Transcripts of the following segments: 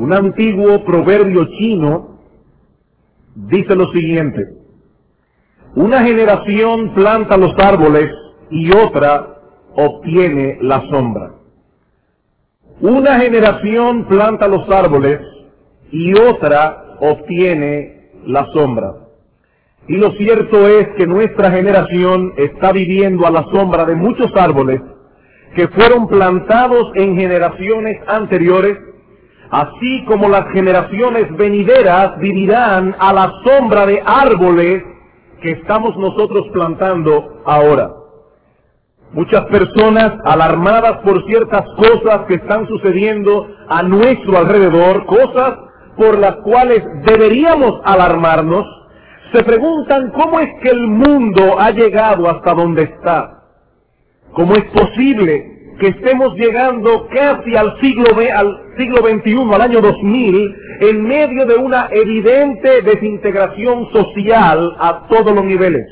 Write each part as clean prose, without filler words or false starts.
Un antiguo proverbio chino dice lo siguiente: una generación planta los árboles y otra obtiene la sombra. Una generación planta los árboles y otra obtiene la sombra. Y lo cierto es que nuestra generación está viviendo a la sombra de muchos árboles que fueron plantados en generaciones anteriores, así como las generaciones venideras vivirán a la sombra de árboles que estamos nosotros plantando ahora. Muchas personas, alarmadas por ciertas cosas que están sucediendo a nuestro alrededor, cosas por las cuales deberíamos alarmarnos, se preguntan cómo es que el mundo ha llegado hasta donde está. ¿Cómo es posible que estemos llegando casi al siglo XXI, al año 2000, en medio de una evidente desintegración social a todos los niveles?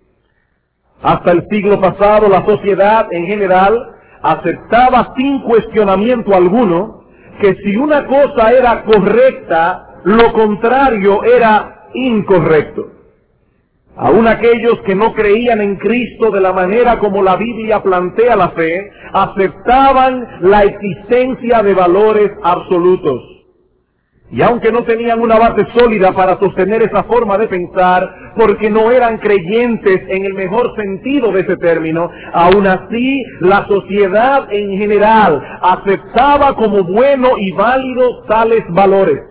Hasta el siglo pasado, la sociedad en general aceptaba sin cuestionamiento alguno que si una cosa era correcta, lo contrario era incorrecto. Aún aquellos que no creían en Cristo de la manera como la Biblia plantea la fe, aceptaban la existencia de valores absolutos. Y aunque no tenían una base sólida para sostener esa forma de pensar, porque no eran creyentes en el mejor sentido de ese término, aún así la sociedad en general aceptaba como bueno y válido tales valores.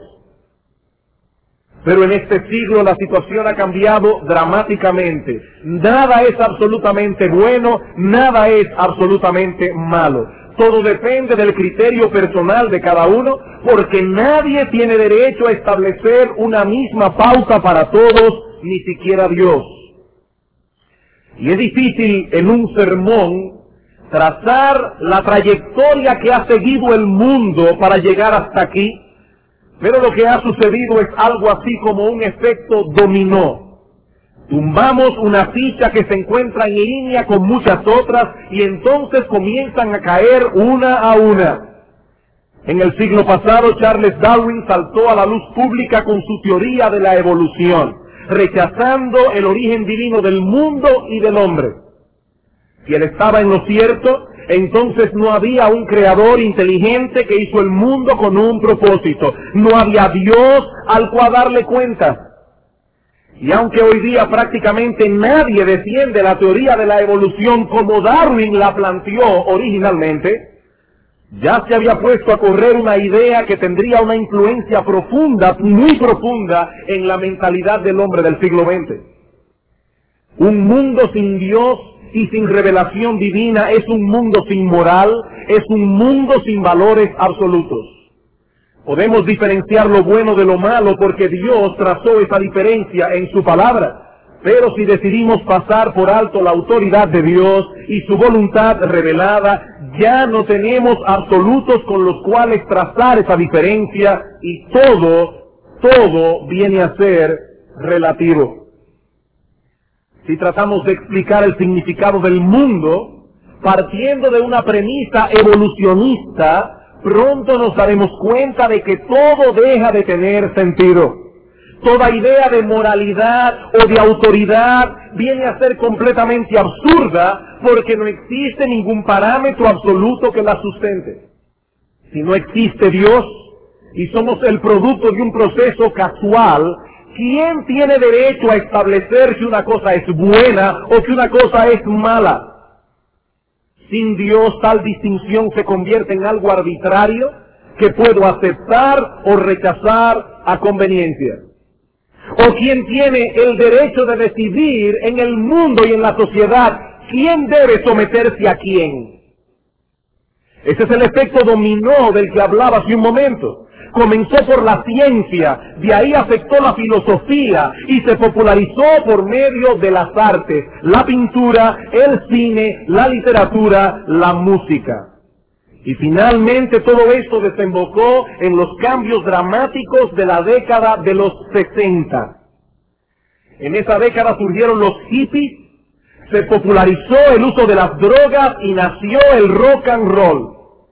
Pero en este siglo la situación ha cambiado dramáticamente. Nada es absolutamente bueno, nada es absolutamente malo. Todo depende del criterio personal de cada uno, porque nadie tiene derecho a establecer una misma pauta para todos, ni siquiera Dios. Y es difícil en un sermón trazar la trayectoria que ha seguido el mundo para llegar hasta aquí, pero lo que ha sucedido es algo así como un efecto dominó. Tumbamos una ficha que se encuentra en línea con muchas otras y entonces comienzan a caer una a una. En el siglo pasado, Charles Darwin saltó a la luz pública con su teoría de la evolución, rechazando el origen divino del mundo y del hombre. Si él estaba en lo cierto, entonces no había un creador inteligente que hizo el mundo con un propósito. No había Dios al cual darle cuentas. Y aunque hoy día prácticamente nadie defiende la teoría de la evolución como Darwin la planteó originalmente, ya se había puesto a correr una idea que tendría una influencia profunda, muy profunda, en la mentalidad del hombre del siglo XX. Un mundo sin Dios y sin revelación divina es un mundo sin moral, es un mundo sin valores absolutos. Podemos diferenciar lo bueno de lo malo porque Dios trazó esa diferencia en su palabra. Pero si decidimos pasar por alto la autoridad de Dios y su voluntad revelada, ya no tenemos absolutos con los cuales trazar esa diferencia y todo viene a ser relativo. Si tratamos de explicar el significado del mundo, partiendo de una premisa evolucionista, pronto nos daremos cuenta de que todo deja de tener sentido. Toda idea de moralidad o de autoridad viene a ser completamente absurda porque no existe ningún parámetro absoluto que la sustente. Si no existe Dios y somos el producto de un proceso casual, ¿quién tiene derecho a establecer si una cosa es buena o que una cosa es mala? Sin Dios, tal distinción se convierte en algo arbitrario que puedo aceptar o rechazar a conveniencia. ¿O quién tiene el derecho de decidir en el mundo y en la sociedad quién debe someterse a quién? Ese es el efecto dominó del que hablaba hace un momento. Comenzó por la ciencia, de ahí afectó la filosofía y se popularizó por medio de las artes, la pintura, el cine, la literatura, la música. Y finalmente todo esto desembocó en los cambios dramáticos de la década de los 60. En esa década surgieron los hippies, se popularizó el uso de las drogas y nació el rock and roll.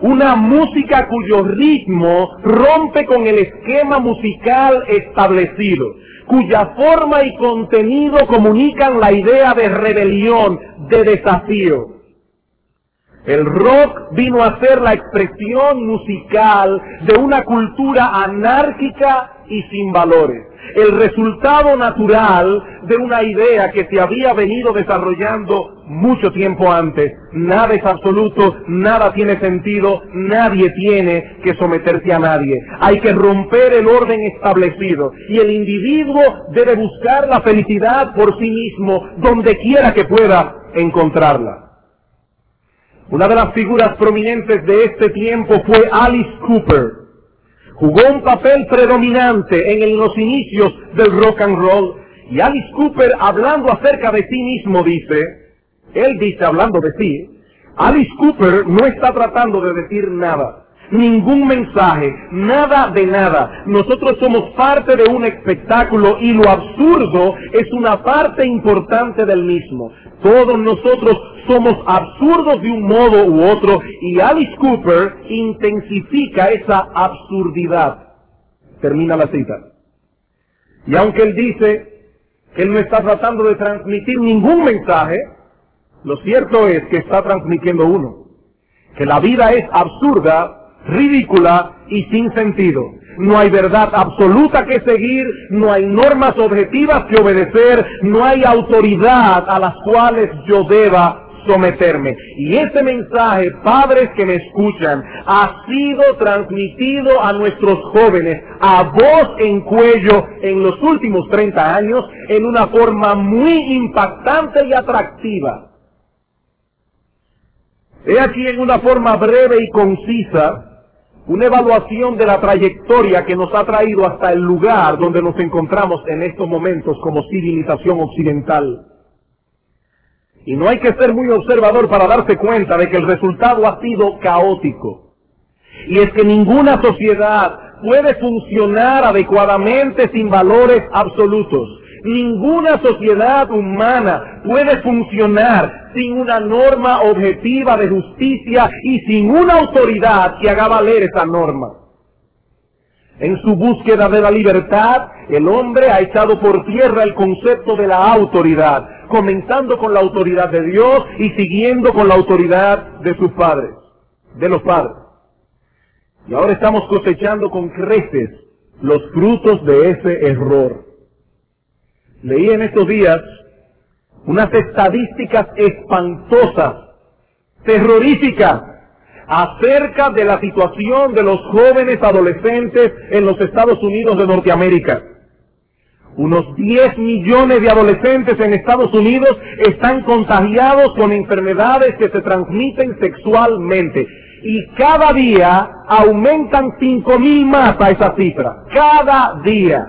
Una música cuyo ritmo rompe con el esquema musical establecido, cuya forma y contenido comunican la idea de rebelión, de desafío. El rock vino a ser la expresión musical de una cultura anárquica y sin valores, el resultado natural de una idea que se había venido desarrollando mucho tiempo antes. Nada es absoluto, nada tiene sentido, nadie tiene que someterse a nadie. Hay que romper el orden establecido y el individuo debe buscar la felicidad por sí mismo, donde quiera que pueda encontrarla. Una de las figuras prominentes de este tiempo fue Alice Cooper. Jugó un papel predominante en los inicios del rock and roll. Y Alice Cooper, hablando acerca de sí mismo, él dice, hablando de sí, Alice Cooper no está tratando de decir nada, ningún mensaje, nada de nada. Nosotros somos parte de un espectáculo y lo absurdo es una parte importante del mismo. Todos nosotros somos absurdos de un modo u otro y Alice Cooper intensifica esa absurdidad. Termina la cita. Y aunque él dice que él no está tratando de transmitir ningún mensaje, lo cierto es que está transmitiendo uno. Que la vida es absurda, ridícula y sin sentido. No hay verdad absoluta que seguir, no hay normas objetivas que obedecer, no hay autoridad a las cuales yo deba someterme. Y ese mensaje, padres que me escuchan, ha sido transmitido a nuestros jóvenes a voz en cuello en los últimos 30 años en una forma muy impactante y atractiva. He aquí en una forma breve y concisa una evaluación de la trayectoria que nos ha traído hasta el lugar donde nos encontramos en estos momentos como civilización occidental. Y no hay que ser muy observador para darse cuenta de que el resultado ha sido caótico. Y es que ninguna sociedad puede funcionar adecuadamente sin valores absolutos. Ninguna sociedad humana puede funcionar sin una norma objetiva de justicia y sin una autoridad que haga valer esa norma. En su búsqueda de la libertad, el hombre ha echado por tierra el concepto de la autoridad, comenzando con la autoridad de Dios y siguiendo con la autoridad de sus padres, de los padres. Y ahora estamos cosechando con creces los frutos de ese error. Leí en estos días unas estadísticas espantosas, terroríficas, acerca de la situación de los jóvenes adolescentes en los Estados Unidos de Norteamérica. Unos 10 millones de adolescentes en Estados Unidos están contagiados con enfermedades que se transmiten sexualmente. Y cada día aumentan 5,000 más a esa cifra. Cada día.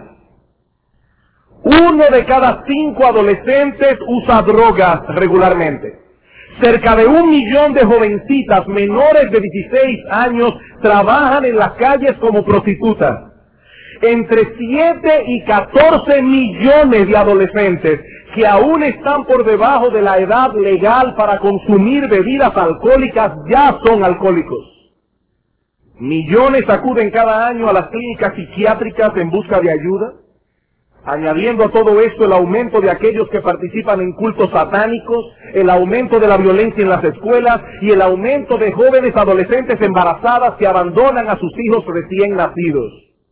1 de cada 5 adolescentes usa drogas regularmente. Cerca de 1 millón de jovencitas menores de 16 años trabajan en las calles como prostitutas. Entre 7 y 14 millones de adolescentes que aún están por debajo de la edad legal para consumir bebidas alcohólicas ya son alcohólicos. Millones acuden cada año a las clínicas psiquiátricas en busca de ayuda. Añadiendo a todo esto el aumento de aquellos que participan en cultos satánicos, el aumento de la violencia en las escuelas y el aumento de jóvenes adolescentes embarazadas que abandonan a sus hijos recién nacidos.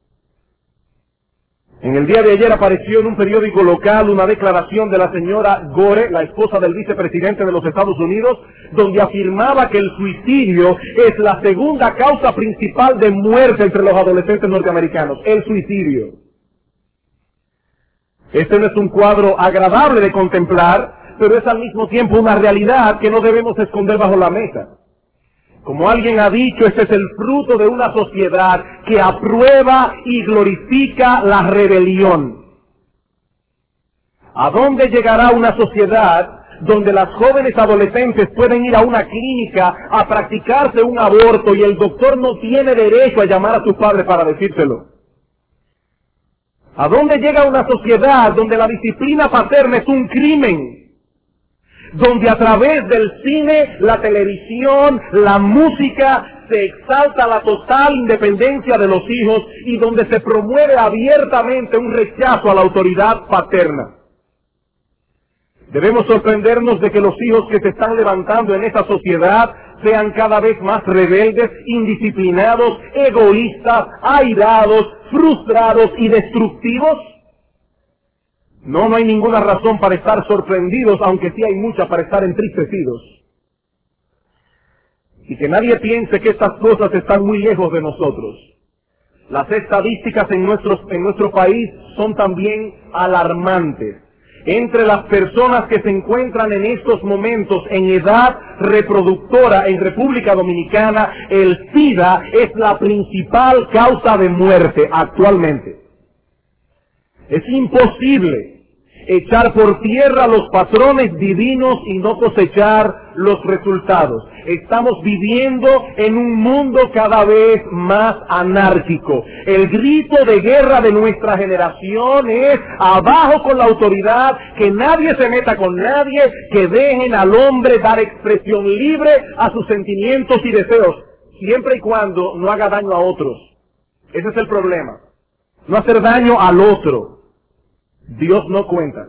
En el día de ayer apareció en un periódico local una declaración de la señora Gore, la esposa del vicepresidente de los Estados Unidos, donde afirmaba que el suicidio es la segunda causa principal de muerte entre los adolescentes norteamericanos, el suicidio. Este no es un cuadro agradable de contemplar, pero es al mismo tiempo una realidad que no debemos esconder bajo la mesa. Como alguien ha dicho, este es el fruto de una sociedad que aprueba y glorifica la rebelión. ¿A dónde llegará una sociedad donde las jóvenes adolescentes pueden ir a una clínica a practicarse un aborto y el doctor no tiene derecho a llamar a sus padres para decírselo? ¿A dónde llega una sociedad donde la disciplina paterna es un crimen? Donde a través del cine, la televisión, la música, se exalta la total independencia de los hijos y donde se promueve abiertamente un rechazo a la autoridad paterna. Debemos sorprendernos de que los hijos que se están levantando en esta sociedad sean cada vez más rebeldes, indisciplinados, egoístas, airados, frustrados y destructivos. No hay ninguna razón para estar sorprendidos, aunque sí hay mucha para estar entristecidos. Y que nadie piense que estas cosas están muy lejos de nosotros. Las estadísticas en nuestro país son también alarmantes. Entre las personas que se encuentran en estos momentos en edad reproductora en República Dominicana, el SIDA es la principal causa de muerte actualmente. Es imposible echar por tierra los patrones divinos y no cosechar los resultados. Estamos viviendo en un mundo cada vez más anárquico. El grito de guerra de nuestra generación es: abajo con la autoridad, que nadie se meta con nadie, que dejen al hombre dar expresión libre a sus sentimientos y deseos, siempre y cuando no haga daño a otros. Ese es el problema. No hacer daño al otro. Dios no cuenta.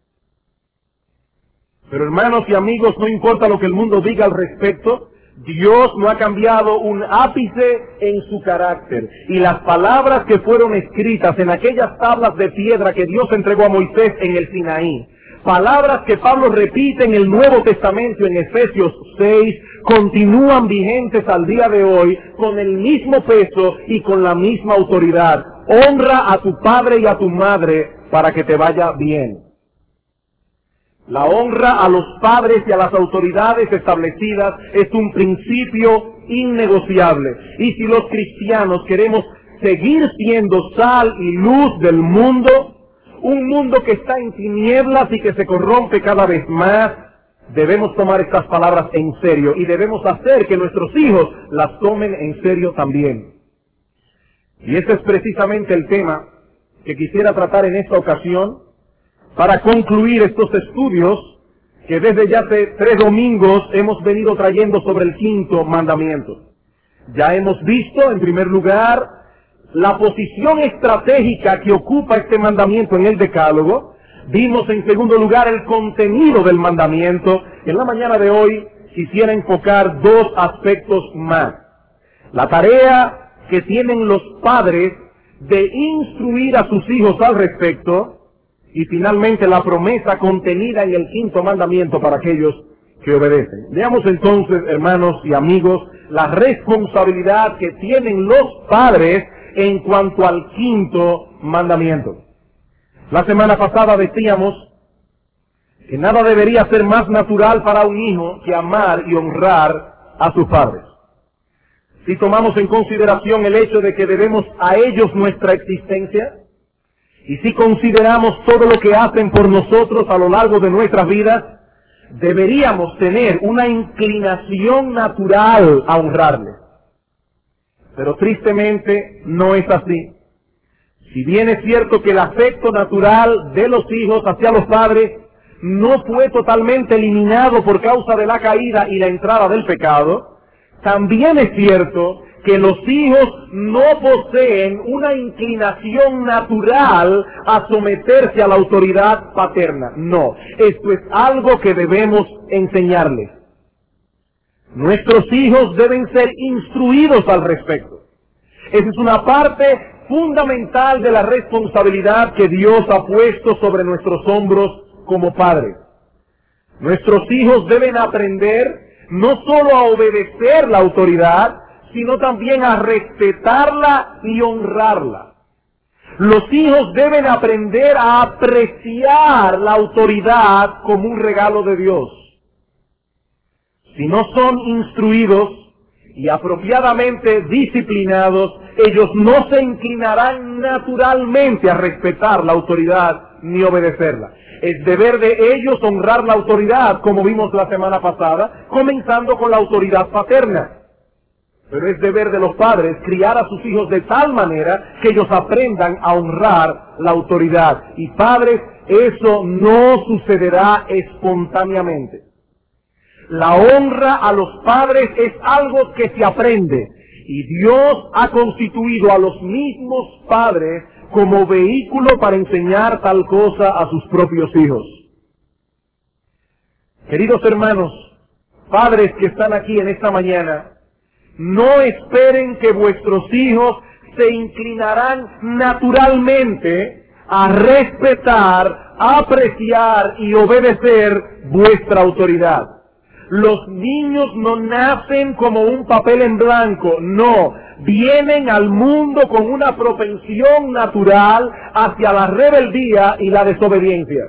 Pero hermanos y amigos, no importa lo que el mundo diga al respecto, Dios no ha cambiado un ápice en su carácter. Y las palabras que fueron escritas en aquellas tablas de piedra que Dios entregó a Moisés en el Sinaí, palabras que Pablo repite en el Nuevo Testamento en Efesios 6, continúan vigentes al día de hoy con el mismo peso y con la misma autoridad. Honra a tu padre y a tu madre para que te vaya bien. La honra a los padres y a las autoridades establecidas es un principio innegociable. Y si los cristianos queremos seguir siendo sal y luz del mundo, un mundo que está en tinieblas y que se corrompe cada vez más, debemos tomar estas palabras en serio y debemos hacer que nuestros hijos las tomen en serio también. Y ese es precisamente el tema que quisiera tratar en esta ocasión para concluir estos estudios que desde ya hace 3 domingos hemos venido trayendo sobre el 5º mandamiento. Ya hemos visto, en primer lugar, la posición estratégica que ocupa este mandamiento en el Decálogo. Vimos en segundo lugar el contenido del mandamiento. En la mañana de hoy quisiera enfocar 2 aspectos más. La tarea que tienen los padres de instruir a sus hijos al respecto, y finalmente la promesa contenida en el 5º mandamiento para aquellos que obedecen. Veamos entonces, hermanos y amigos, la responsabilidad que tienen los padres en cuanto al 5º mandamiento. La semana pasada decíamos que nada debería ser más natural para un hijo que amar y honrar a sus padres. Si tomamos en consideración el hecho de que debemos a ellos nuestra existencia, y si consideramos todo lo que hacen por nosotros a lo largo de nuestras vidas, deberíamos tener una inclinación natural a honrarles. Pero tristemente no es así. Si bien es cierto que el afecto natural de los hijos hacia los padres no fue totalmente eliminado por causa de la caída y la entrada del pecado, también es cierto que los hijos no poseen una inclinación natural a someterse a la autoridad paterna. No, esto es algo que debemos enseñarles. Nuestros hijos deben ser instruidos al respecto. Esa es una parte fundamental de la responsabilidad que Dios ha puesto sobre nuestros hombros como padres. Nuestros hijos deben aprender no solo a obedecer la autoridad, sino también a respetarla y honrarla. Los hijos deben aprender a apreciar la autoridad como un regalo de Dios. Si no son instruidos y apropiadamente disciplinados, ellos no se inclinarán naturalmente a respetar la autoridad ni obedecerla. Es deber de ellos honrar la autoridad, como vimos la semana pasada, comenzando con la autoridad paterna. Pero es deber de los padres criar a sus hijos de tal manera que ellos aprendan a honrar la autoridad. Y padres, eso no sucederá espontáneamente. La honra a los padres es algo que se aprende, y Dios ha constituido a los mismos padres como vehículo para enseñar tal cosa a sus propios hijos. Queridos hermanos, padres que están aquí en esta mañana, no esperen que vuestros hijos se inclinarán naturalmente a respetar, apreciar y obedecer vuestra autoridad. Los niños no nacen como un papel en blanco, no, vienen al mundo con una propensión natural hacia la rebeldía y la desobediencia.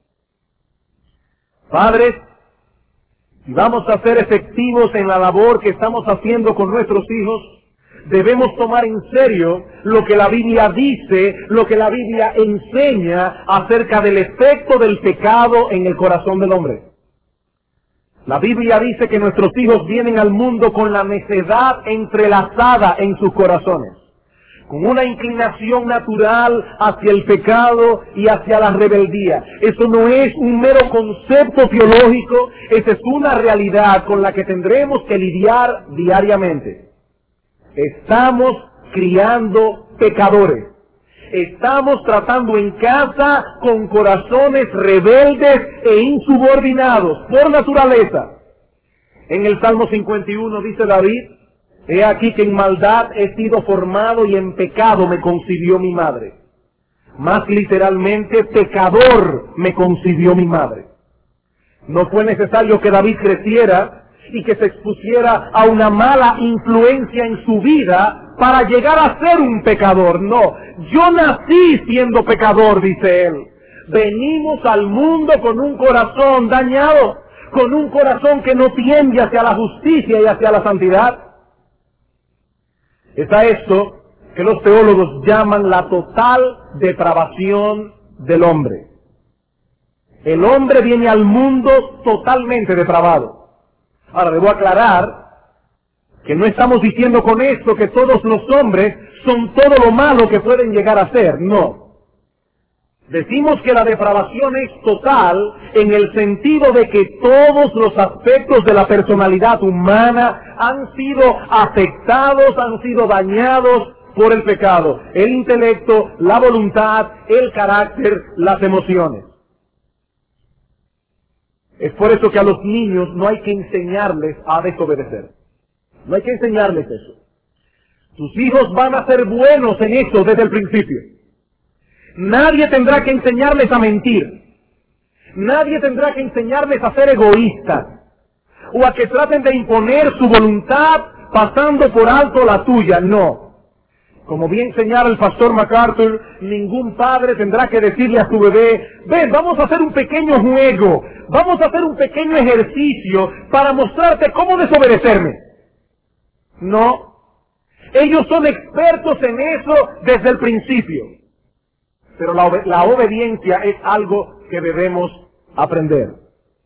Padres, si vamos a ser efectivos en la labor que estamos haciendo con nuestros hijos, debemos tomar en serio lo que la Biblia dice, lo que la Biblia enseña acerca del efecto del pecado en el corazón del hombre. La Biblia dice que nuestros hijos vienen al mundo con la necedad entrelazada en sus corazones, con una inclinación natural hacia el pecado y hacia la rebeldía. Eso no es un mero concepto teológico, esa es una realidad con la que tendremos que lidiar diariamente. Estamos criando pecadores. Estamos tratando en casa con corazones rebeldes e insubordinados por naturaleza. En el Salmo 51 dice David: he aquí que en maldad he sido formado y en pecado me concibió mi madre. Más literalmente, pecador me concibió mi madre. No fue necesario que David creciera y que se expusiera a una mala influencia en su vida para llegar a ser un pecador. No, yo nací siendo pecador, dice él. Venimos al mundo con un corazón dañado, con un corazón que no tiende hacia la justicia y hacia la santidad. Es a esto que los teólogos llaman la total depravación del hombre. El hombre viene al mundo totalmente depravado. Ahora, debo aclarar que no estamos diciendo con esto que todos los hombres son todo lo malo que pueden llegar a ser, no. Decimos que la depravación es total en el sentido de que todos los aspectos de la personalidad humana han sido afectados, han sido dañados por el pecado. El intelecto, la voluntad, el carácter, las emociones. Es por eso que a los niños no hay que enseñarles a desobedecer. No hay que enseñarles eso. Tus hijos van a ser buenos en eso desde el principio. Nadie tendrá que enseñarles a mentir. Nadie tendrá que enseñarles a ser egoístas. O a que traten de imponer su voluntad pasando por alto la tuya. No. Como bien señala el pastor MacArthur, ningún padre tendrá que decirle a su bebé: ven, vamos a hacer un pequeño juego, vamos a hacer un pequeño ejercicio para mostrarte cómo desobedecerme. No, ellos son expertos en eso desde el principio. Pero la obediencia es algo que debemos aprender.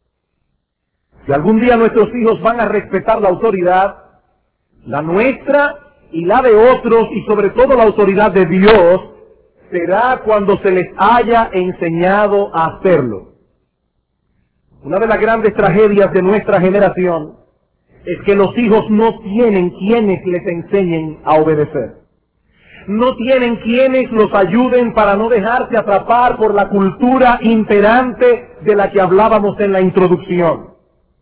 Si algún día nuestros hijos van a respetar la autoridad, la nuestra y la de otros, y sobre todo la autoridad de Dios, será cuando se les haya enseñado a hacerlo. Una de las grandes tragedias de nuestra generación es que los hijos no tienen quienes les enseñen a obedecer. No tienen quienes los ayuden para no dejarse atrapar por la cultura imperante de la que hablábamos en la introducción.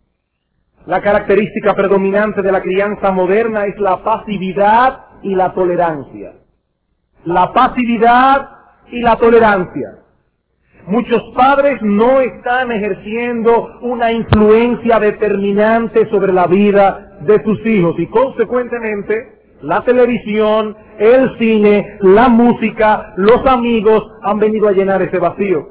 La característica predominante de la crianza moderna es la pasividad y la tolerancia. La pasividad y la tolerancia. Muchos padres no están ejerciendo una influencia determinante sobre la vida de sus hijos y consecuentemente la televisión, el cine, la música, los amigos han venido a llenar ese vacío.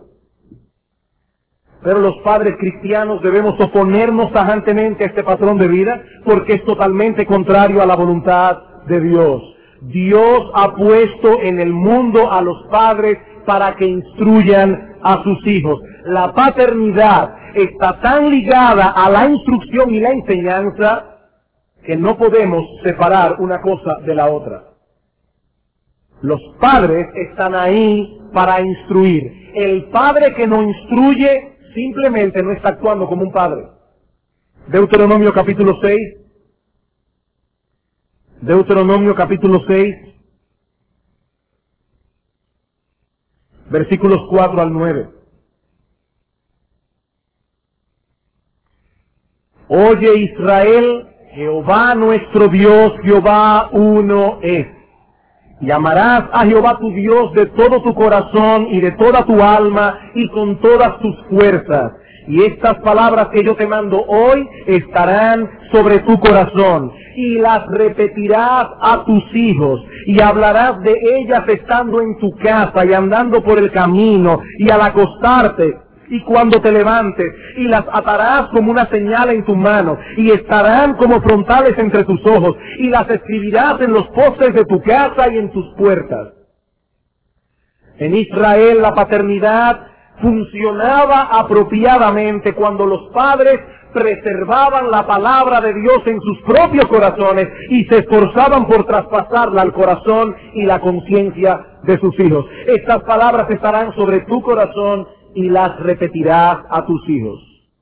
Pero los padres cristianos debemos oponernos tajantemente a este patrón de vida porque es totalmente contrario a la voluntad de Dios. Dios ha puesto en el mundo a los padres para que instruyan a sus hijos. La paternidad está tan ligada a la instrucción y la enseñanza que no podemos separar una cosa de la otra. Los padres están ahí para instruir. El padre que no instruye simplemente no está actuando como un padre. Deuteronomio capítulo 6. Deuteronomio capítulo 6. Versículos 4 al 9. Oye Israel, Jehová nuestro Dios, Jehová uno es. Y amarás a Jehová tu Dios de todo tu corazón y de toda tu alma y con todas tus fuerzas. Y estas palabras que yo te mando hoy estarán sobre tu corazón y las repetirás a tus hijos y hablarás de ellas estando en tu casa y andando por el camino y al acostarte y cuando te levantes, y las atarás como una señal en tu mano y estarán como frontales entre tus ojos y las escribirás en los postes de tu casa y en tus puertas. En Israel la paternidad funcionaba apropiadamente cuando los padres preservaban la palabra de Dios en sus propios corazones y se esforzaban por traspasarla al corazón y la conciencia de sus hijos. Estas palabras estarán sobre tu corazón y las repetirás a tus hijos.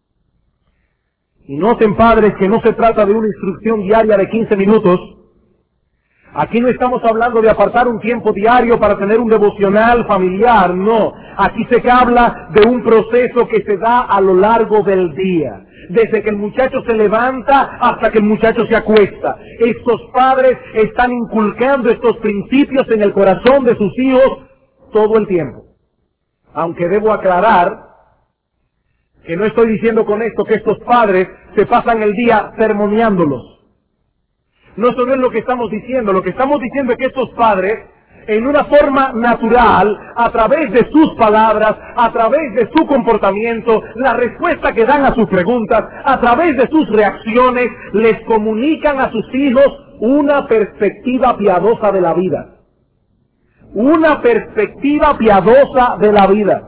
Y noten, padres, que no se trata de una instrucción diaria de 15 minutos. Aquí no estamos hablando de apartar un tiempo diario para tener un devocional familiar, no. Aquí se habla de un proceso que se da a lo largo del día. Desde que el muchacho se levanta hasta que el muchacho se acuesta. Estos padres están inculcando estos principios en el corazón de sus hijos todo el tiempo. Aunque debo aclarar que no estoy diciendo con esto que estos padres se pasan el día sermoneándolos. No, eso no es lo que estamos diciendo. Lo que estamos diciendo es que estos padres, en una forma natural, a través de sus palabras, a través de su comportamiento, la respuesta que dan a sus preguntas, a través de sus reacciones, les comunican a sus hijos una perspectiva piadosa de la vida. Una perspectiva piadosa de la vida.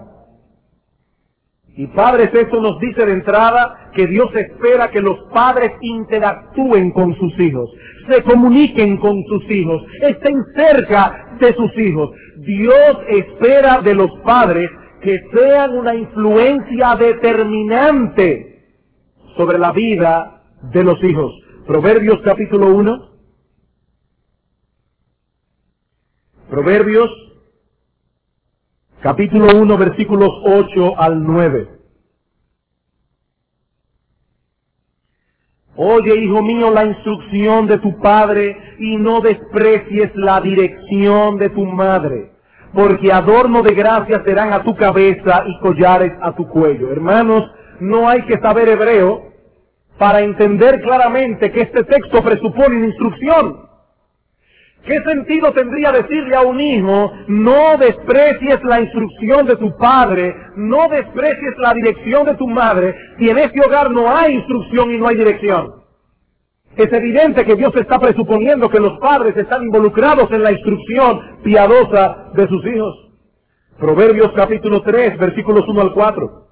Y padres, esto nos dice de entrada que Dios espera que los padres interactúen con sus hijos, se comuniquen con sus hijos, estén cerca de sus hijos. Dios espera de los padres que sean una influencia determinante sobre la vida de los hijos. Proverbios capítulo 1. Proverbios, capítulo 1, versículos 8 al 9. Oye, hijo mío, la instrucción de tu padre y no desprecies la dirección de tu madre, porque adorno de gracia serán a tu cabeza y collares a tu cuello. Hermanos, no hay que saber hebreo para entender claramente que este texto presupone una instrucción. ¿Qué sentido tendría decirle a un hijo, no desprecies la instrucción de tu padre, no desprecies la dirección de tu madre, si en ese hogar no hay instrucción y no hay dirección? Es evidente que Dios está presuponiendo que los padres están involucrados en la instrucción piadosa de sus hijos. Proverbios capítulo 3, versículos 1 al 4.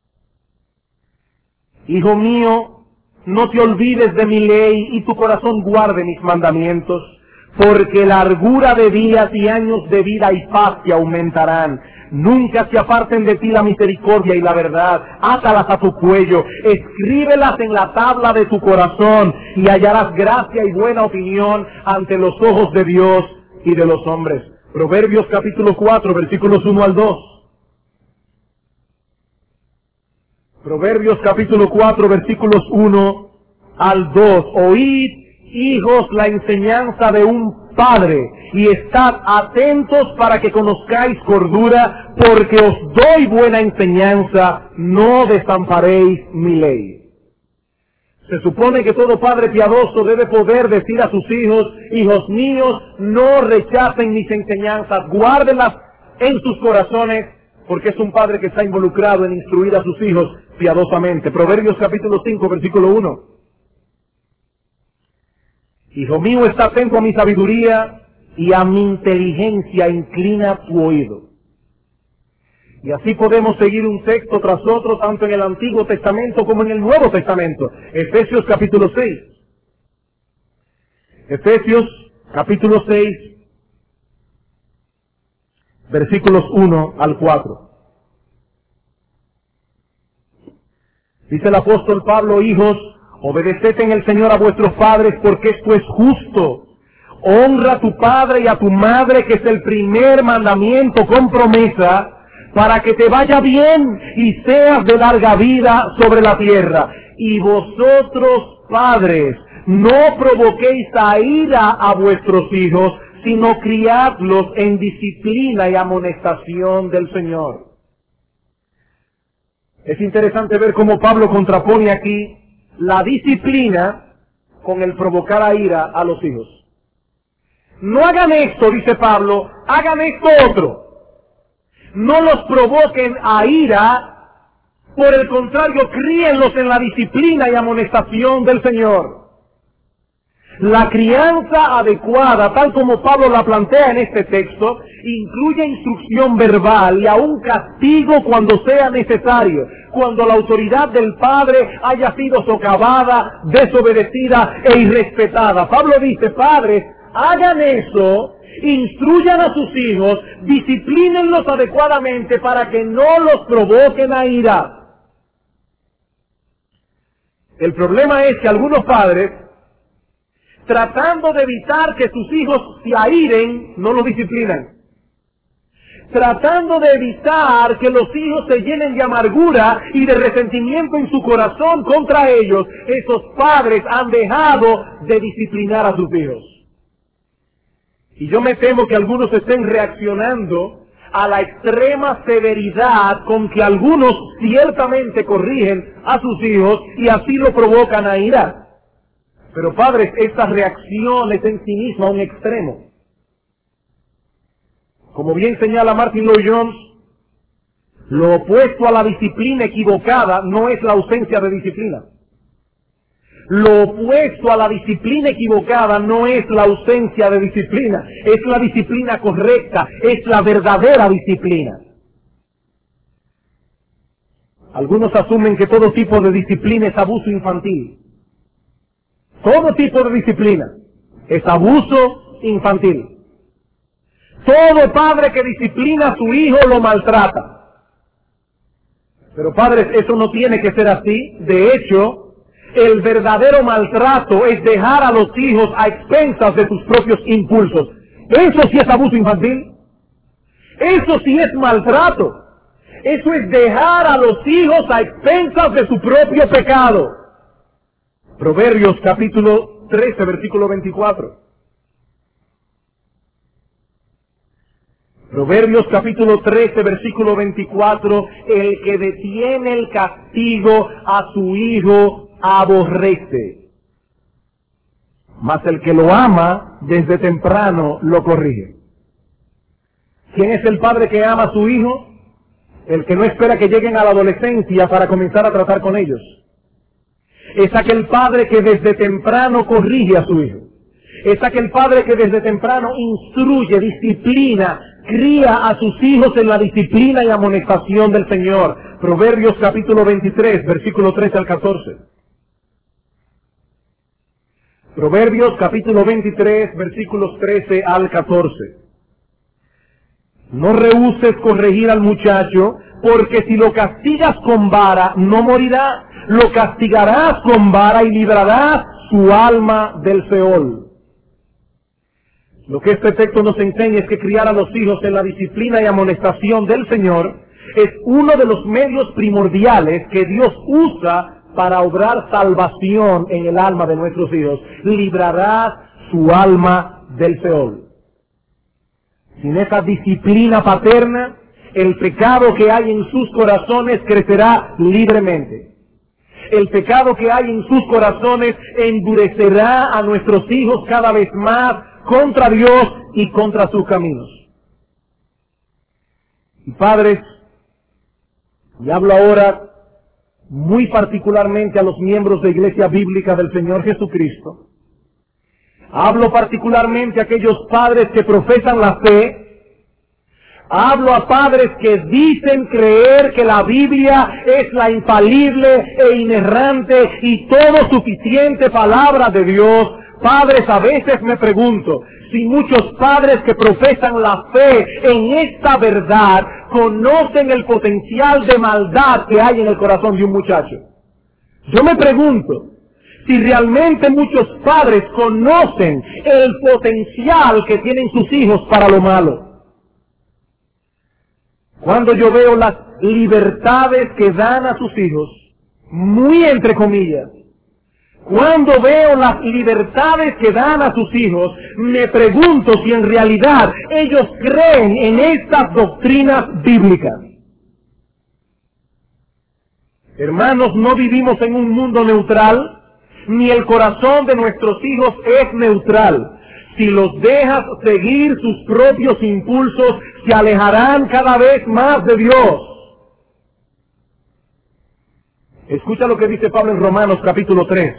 Hijo mío, no te olvides de mi ley y tu corazón guarde mis mandamientos, porque largura de días y años de vida y paz te aumentarán. Nunca se aparten de ti la misericordia y la verdad. Átalas a tu cuello, escríbelas en la tabla de tu corazón, y hallarás gracia y buena opinión ante los ojos de Dios y de los hombres. Proverbios capítulo 4, versículos 1 al 2. Proverbios capítulo 4, versículos 1 al 2. Oíd, hijos, la enseñanza de un padre, y estad atentos para que conozcáis cordura, porque os doy buena enseñanza, no desamparéis mi ley. Se supone que todo padre piadoso debe poder decir a sus hijos, hijos míos, no rechacen mis enseñanzas, guárdenlas en sus corazones, porque es un padre que está involucrado en instruir a sus hijos piadosamente. Proverbios capítulo 5, versículo 1. Hijo mío, está atento a mi sabiduría y a mi inteligencia inclina tu oído. Y así podemos seguir un texto tras otro, tanto en el Antiguo Testamento como en el Nuevo Testamento. Efesios capítulo 6. Efesios capítulo 6, versículos 1 al 4. Dice el apóstol Pablo, hijos, Obedeced en el Señor a vuestros padres, porque esto es justo. Honra a tu padre y a tu madre, que es el primer mandamiento con promesa, para que te vaya bien y seas de larga vida sobre la tierra. Y vosotros, padres, no provoquéis a ira a vuestros hijos, sino criadlos en disciplina y amonestación del Señor. Es interesante ver cómo Pablo contrapone aquí la disciplina con el provocar a ira a los hijos. No hagan esto, dice Pablo, hagan esto otro. No los provoquen a ira, por el contrario, críenlos en la disciplina y amonestación del Señor. La crianza adecuada, tal como Pablo la plantea en este texto, incluye instrucción verbal y aún castigo cuando sea necesario, cuando la autoridad del padre haya sido socavada, desobedecida e irrespetada. Pablo dice, padres, hagan eso, instruyan a sus hijos, disciplínenlos adecuadamente para que no los provoquen a ira. El problema es que algunos padres, tratando de evitar que sus hijos se airen, no los disciplinan. Tratando de evitar que los hijos se llenen de amargura y de resentimiento en su corazón contra ellos, esos padres han dejado de disciplinar a sus hijos. Y yo me temo que algunos estén reaccionando a la extrema severidad con que algunos ciertamente corrigen a sus hijos y así lo provocan a ira. Pero padres, esta reacción es en sí misma un extremo. Como bien señala Martin Lloyd-Jones, lo opuesto a la disciplina equivocada no es la ausencia de disciplina. Lo opuesto a la disciplina equivocada no es la ausencia de disciplina, es la disciplina correcta, es la verdadera disciplina. Algunos asumen que todo tipo de disciplina es abuso infantil. Todo tipo de disciplina es abuso infantil. Todo padre que disciplina a su hijo lo maltrata. Pero padres, eso no tiene que ser así. De hecho, el verdadero maltrato es dejar a los hijos a expensas de sus propios impulsos. Eso sí es abuso infantil. Eso sí es maltrato. Eso es dejar a los hijos a expensas de su propio pecado. Proverbios capítulo 13, versículo 24. Proverbios capítulo 13, versículo 24. El que detiene el castigo a su hijo aborrece, mas el que lo ama desde temprano lo corrige. ¿Quién es el padre que ama a su hijo? El que no espera que lleguen a la adolescencia para comenzar a tratar con ellos. Es aquel padre que desde temprano corrige a su hijo. Es aquel padre que desde temprano instruye, disciplina, cría a sus hijos en la disciplina y amonestación del Señor. Proverbios capítulo 23, versículo 13 al 14. Proverbios capítulo 23, versículos 13 al 14. No rehúses corregir al muchacho, porque si lo castigas con vara, no morirá. Lo castigarás con vara y librarás su alma del Seol. Lo que este texto nos enseña es que criar a los hijos en la disciplina y amonestación del Señor es uno de los medios primordiales que Dios usa para obrar salvación en el alma de nuestros hijos. Librarás su alma del Seol. Sin esa disciplina paterna, el pecado que hay en sus corazones crecerá libremente. El pecado que hay en sus corazones endurecerá a nuestros hijos cada vez más contra Dios y contra sus caminos. Y padres, y hablo ahora muy particularmente a los miembros de Iglesia Bíblica del Señor Jesucristo. Hablo particularmente a aquellos padres que profesan la fe. Hablo a padres que dicen creer que la Biblia es la infalible e inerrante y todo suficiente palabra de Dios. Padres, a veces me pregunto si muchos padres que profesan la fe en esta verdad conocen el potencial de maldad que hay en el corazón de un muchacho. Yo me pregunto si realmente muchos padres conocen el potencial que tienen sus hijos para lo malo. Cuando yo veo las libertades que dan a sus hijos, muy entre comillas, cuando veo las libertades que dan a sus hijos, me pregunto si en realidad ellos creen en estas doctrinas bíblicas. Hermanos, no vivimos en un mundo neutral, ni el corazón de nuestros hijos es neutral. Si los dejas seguir sus propios impulsos, se alejarán cada vez más de Dios. Escucha lo que dice Pablo en Romanos capítulo 3.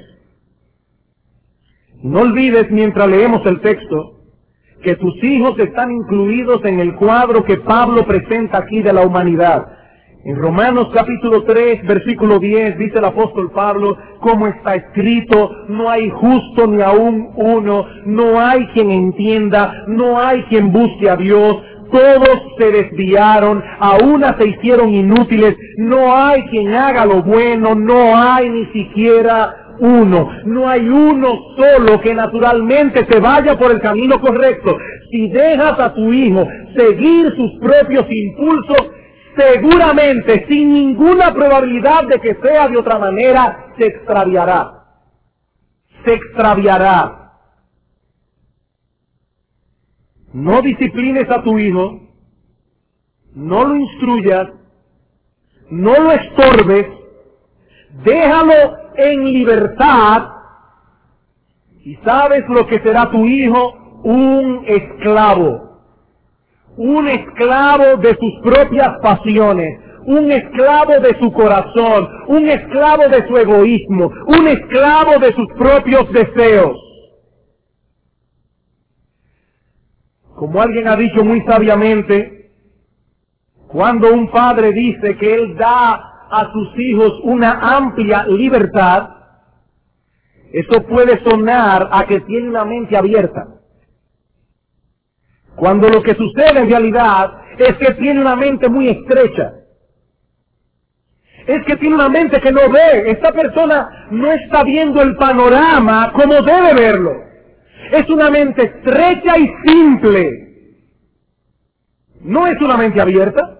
No olvides mientras leemos el texto que tus hijos están incluidos en el cuadro que Pablo presenta aquí de la humanidad. En Romanos capítulo 3, versículo 10, dice el apóstol Pablo, como está escrito, no hay justo ni aún uno, no hay quien entienda, no hay quien busque a Dios, todos se desviaron, a una se hicieron inútiles, no hay quien haga lo bueno, no hay ni siquiera uno, no hay uno solo que naturalmente se vaya por el camino correcto. Si dejas a tu hijo seguir sus propios impulsos, seguramente, sin ninguna probabilidad de que sea de otra manera, se extraviará. Se extraviará. No disciplines a tu hijo, no lo instruyas, no lo estorbes, déjalo en libertad y sabes lo que será tu hijo, un esclavo de sus propias pasiones, un esclavo de su corazón, un esclavo de su egoísmo, un esclavo de sus propios deseos. Como alguien ha dicho muy sabiamente, cuando un padre dice que él da a sus hijos una amplia libertad, eso puede sonar a que tiene una mente abierta. Cuando lo que sucede en realidad es que tiene una mente muy estrecha. Es que tiene una mente que no ve. Esta persona no está viendo el panorama como debe verlo. Es una mente estrecha y simple. No es una mente abierta.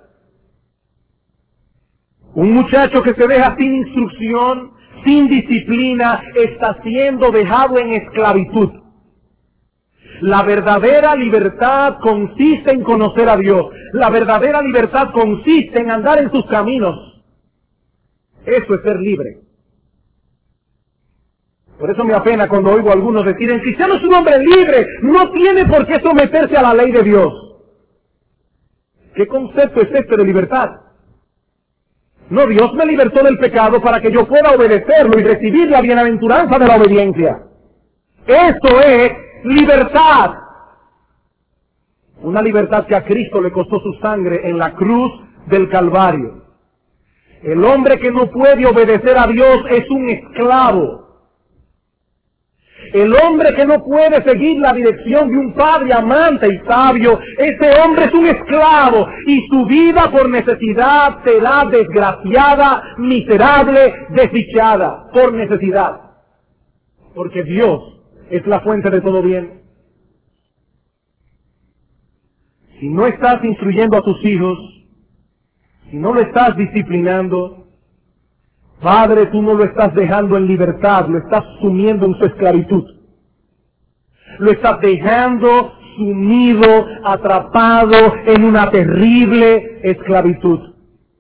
Un muchacho que se deja sin instrucción, sin disciplina, está siendo dejado en esclavitud. La verdadera libertad consiste en conocer a Dios. La verdadera libertad consiste en andar en sus caminos. Eso es ser libre. Por eso me apena cuando oigo a algunos decir, el cristiano es un hombre libre, no tiene por qué someterse a la ley de Dios. ¿Qué concepto es este de libertad? No, Dios me libertó del pecado para que yo pueda obedecerlo y recibir la bienaventuranza de la obediencia. Eso es libertad. Una libertad que a Cristo le costó su sangre en la cruz del Calvario. El hombre que no puede obedecer a Dios es un esclavo. El hombre que no puede seguir la dirección de un padre amante y sabio, ese hombre es un esclavo y su vida por necesidad será desgraciada, miserable, desdichada, por necesidad. Porque Dios es la fuente de todo bien. Si no estás instruyendo a tus hijos, si no lo estás disciplinando, Padre, tú no lo estás dejando en libertad, lo estás sumiendo en su esclavitud. Lo estás dejando sumido, atrapado en una terrible esclavitud.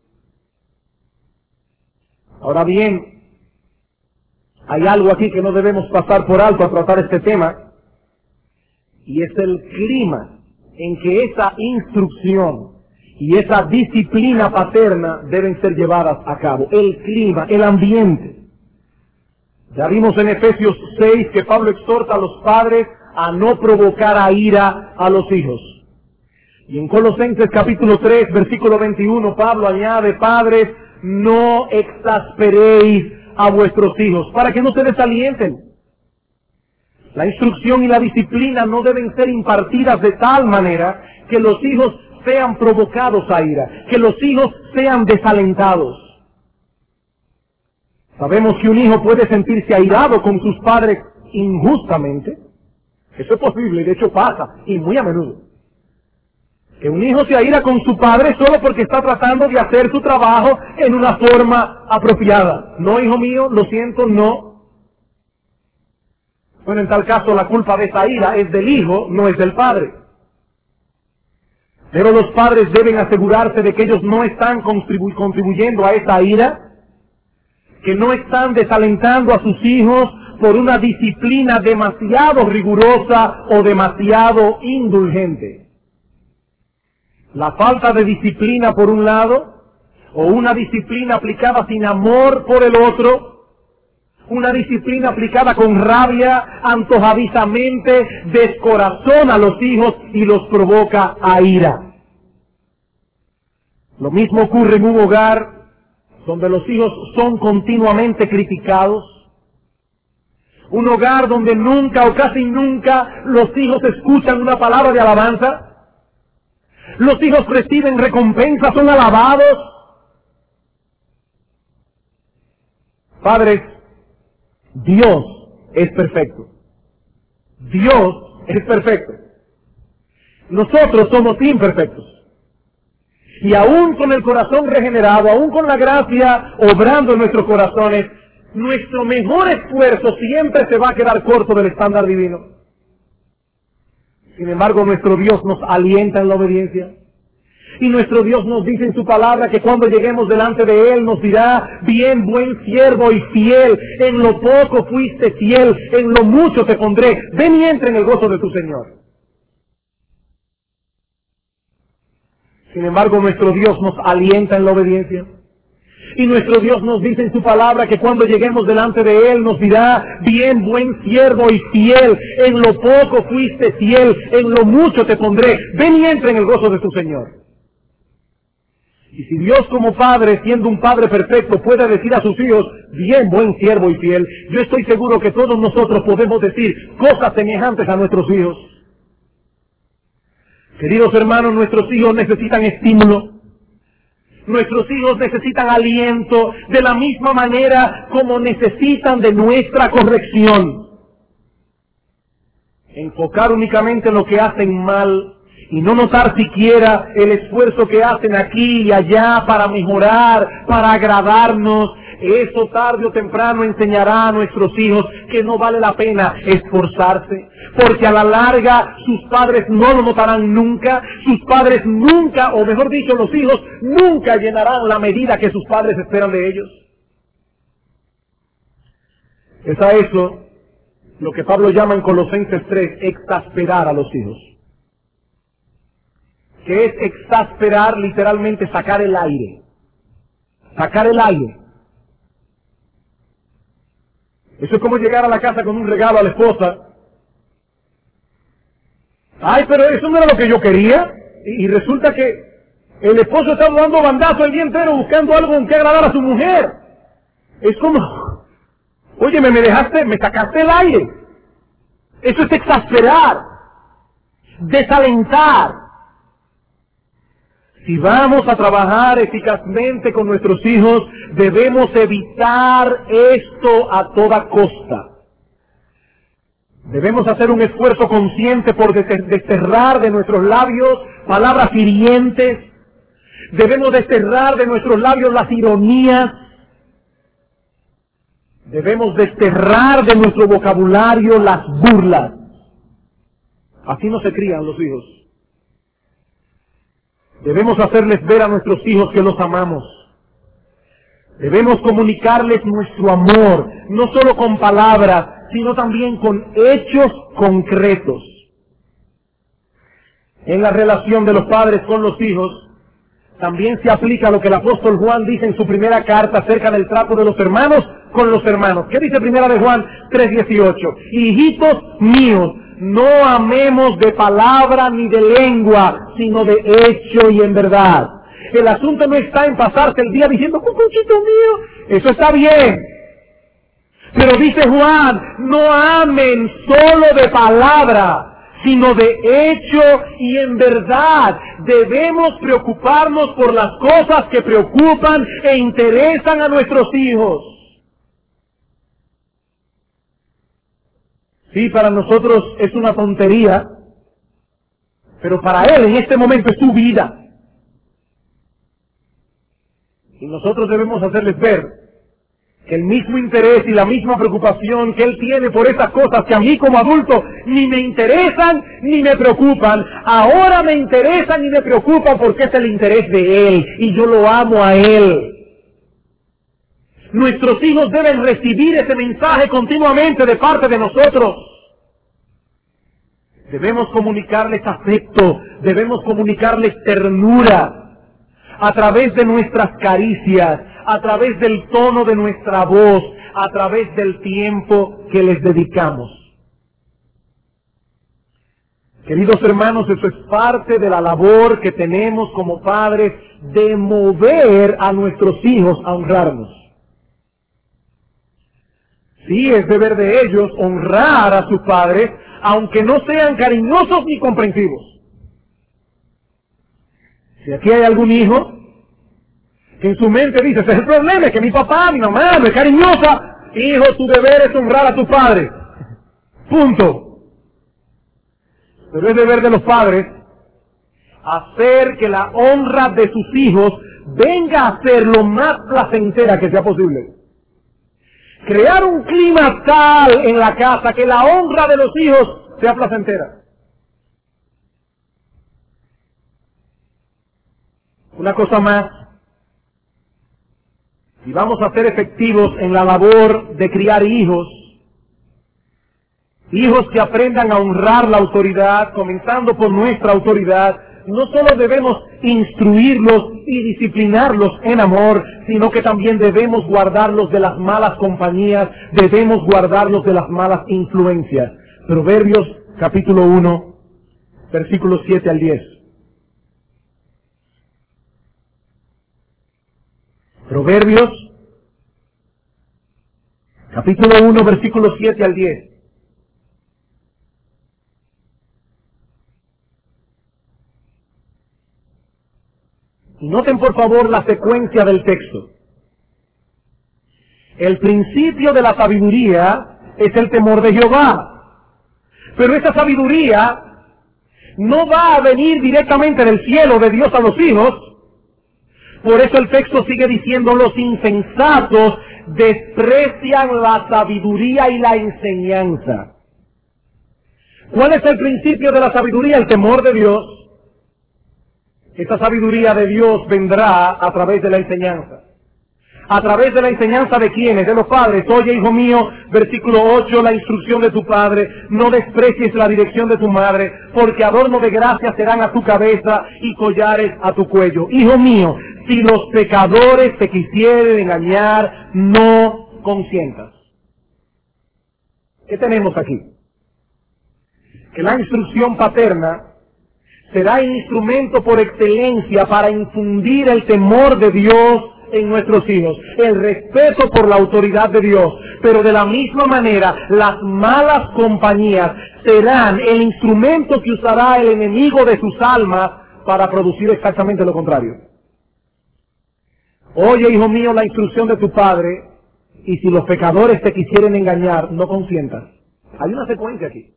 Ahora bien, hay algo aquí que no debemos pasar por alto a tratar este tema, y es el clima en que esa instrucción y esa disciplina paterna deben ser llevadas a cabo. El clima, el ambiente. Ya vimos en Efesios 6 que Pablo exhorta a los padres a no provocar a ira a los hijos. Y en Colosenses capítulo 3, versículo 21, Pablo añade, padres, no exasperéis a vuestros hijos, para que no se desalienten. La instrucción y la disciplina no deben ser impartidas de tal manera que los hijos sean provocados a ira, que los hijos sean desalentados. Sabemos que un hijo puede sentirse airado con sus padres injustamente. Eso es posible, de hecho pasa, y muy a menudo. Que un hijo se aira con su padre solo porque está tratando de hacer su trabajo en una forma apropiada. No, hijo mío, lo siento, no. Bueno, en tal caso la culpa de esa ira es del hijo, no es del padre. Pero los padres deben asegurarse de que ellos no están contribuyendo a esa ira, que no están desalentando a sus hijos por una disciplina demasiado rigurosa o demasiado indulgente. La falta de disciplina por un lado, o una disciplina aplicada sin amor por el otro, una disciplina aplicada con rabia, antojadizamente, descorazona a los hijos y los provoca a ira. Lo mismo ocurre en un hogar donde los hijos son continuamente criticados. Un hogar donde nunca o casi nunca los hijos escuchan una palabra de alabanza. Los hijos reciben recompensas, son alabados. Padres, Dios es perfecto. Dios es perfecto. Nosotros somos imperfectos. Y aún con el corazón regenerado, aún con la gracia obrando en nuestros corazones, nuestro mejor esfuerzo siempre se va a quedar corto del estándar divino. Sin embargo, nuestro Dios nos alienta en la obediencia. Y nuestro Dios nos dice en su palabra que cuando lleguemos delante de Él nos dirá: bien, buen siervo y fiel, en lo poco fuiste fiel, en lo mucho te pondré, ven y entra en el gozo de tu Señor. Sin embargo, nuestro Dios nos alienta en la obediencia. Y nuestro Dios nos dice en su palabra que cuando lleguemos delante de Él nos dirá: bien, buen siervo y fiel, en lo poco fuiste fiel, en lo mucho te pondré, ven y entra en el gozo de tu Señor. Y si Dios como Padre, siendo un Padre perfecto, puede decir a sus hijos: bien, buen siervo y fiel, yo estoy seguro que todos nosotros podemos decir cosas semejantes a nuestros hijos. Queridos hermanos, nuestros hijos necesitan estímulo. Nuestros hijos necesitan aliento de la misma manera como necesitan de nuestra corrección. Enfocar únicamente en lo que hacen mal y no notar siquiera el esfuerzo que hacen aquí y allá para mejorar, para agradarnos, eso tarde o temprano enseñará a nuestros hijos que no vale la pena esforzarse, porque a la larga sus padres no lo notarán nunca, sus padres nunca, o mejor dicho, los hijos nunca llenarán la medida que sus padres esperan de ellos. Es a eso lo que Pablo llama en Colosenses 3, exasperar a los hijos. Que es exasperar, literalmente sacar el aire. Sacar el aire. Eso es como llegar a la casa con un regalo a la esposa. Ay, pero eso no era lo que yo quería. Y resulta que el esposo está dando bandazo el día entero buscando algo en que agradar a su mujer. Es como: óyeme, me sacaste el aire. Eso es exasperar, desalentar. Si vamos a trabajar eficazmente con nuestros hijos, debemos evitar esto a toda costa. Debemos hacer un esfuerzo consciente por desterrar de nuestros labios palabras hirientes. Debemos desterrar de nuestros labios las ironías. Debemos desterrar de nuestro vocabulario las burlas. Así no se crían los hijos. Debemos hacerles ver a nuestros hijos que los amamos. Debemos comunicarles nuestro amor, no solo con palabras, sino también con hechos concretos. En la relación de los padres con los hijos, también se aplica lo que el apóstol Juan dice en su primera carta acerca del trato de los hermanos con los hermanos. ¿Qué dice primera de Juan 3:18? Hijitos míos, no amemos de palabra ni de lengua, sino de hecho y en verdad. El asunto no está en pasarse el día diciendo: cucuchito mío, eso está bien. Pero dice Juan: no amen solo de palabra, sino de hecho y en verdad. Debemos preocuparnos por las cosas que preocupan e interesan a nuestros hijos. Sí, para nosotros es una tontería, pero para él en este momento es su vida. Y nosotros debemos hacerles ver que el mismo interés y la misma preocupación que él tiene por esas cosas que a mí como adulto ni me interesan ni me preocupan, ahora me interesan y me preocupan porque es el interés de él y yo lo amo a él. Nuestros hijos deben recibir ese mensaje continuamente de parte de nosotros. Debemos comunicarles afecto, debemos comunicarles ternura a través de nuestras caricias, a través del tono de nuestra voz, a través del tiempo que les dedicamos. Queridos hermanos, eso es parte de la labor que tenemos como padres de mover a nuestros hijos a honrarnos. Sí, es deber de ellos honrar a sus padres, aunque no sean cariñosos ni comprensivos. Si aquí hay algún hijo que en su mente dice, ese es el problema, es que mi papá, mi mamá no es cariñosa, hijo, tu deber es honrar a tus padres. Punto. Pero es deber de los padres hacer que la honra de sus hijos venga a ser lo más placentera que sea posible. Crear un clima tal en la casa que la honra de los hijos sea placentera. Una cosa más, si vamos a ser efectivos en la labor de criar hijos que aprendan a honrar la autoridad, comenzando por nuestra autoridad, no solo debemos instruirlos y disciplinarlos en amor, sino que también debemos guardarlos de las malas compañías, debemos guardarlos de las malas influencias. Proverbios capítulo 1, versículos 7 al 10. Proverbios capítulo 1, versículos 7 al 10. Y noten por favor la secuencia del texto. El principio de la sabiduría es el temor de Jehová. Pero esa sabiduría no va a venir directamente del cielo de Dios a los hijos. Por eso el texto sigue diciendo, los insensatos desprecian la sabiduría y la enseñanza. ¿Cuál es el principio de la sabiduría? El temor de Dios. Esta sabiduría de Dios vendrá a través de la enseñanza. ¿A través de la enseñanza de quiénes? De los padres. Oye, hijo mío, versículo 8, la instrucción de tu padre, no desprecies la dirección de tu madre, porque adorno de gracia serán a tu cabeza y collares a tu cuello. Hijo mío, si los pecadores te quisieren engañar, no consientas. ¿Qué tenemos aquí? Que la instrucción paterna será instrumento por excelencia para infundir el temor de Dios en nuestros hijos, el respeto por la autoridad de Dios, pero de la misma manera las malas compañías serán el instrumento que usará el enemigo de sus almas para producir exactamente lo contrario. Oye, hijo mío, la instrucción de tu padre, y si los pecadores te quisieren engañar, no consientas. Hay una secuencia aquí.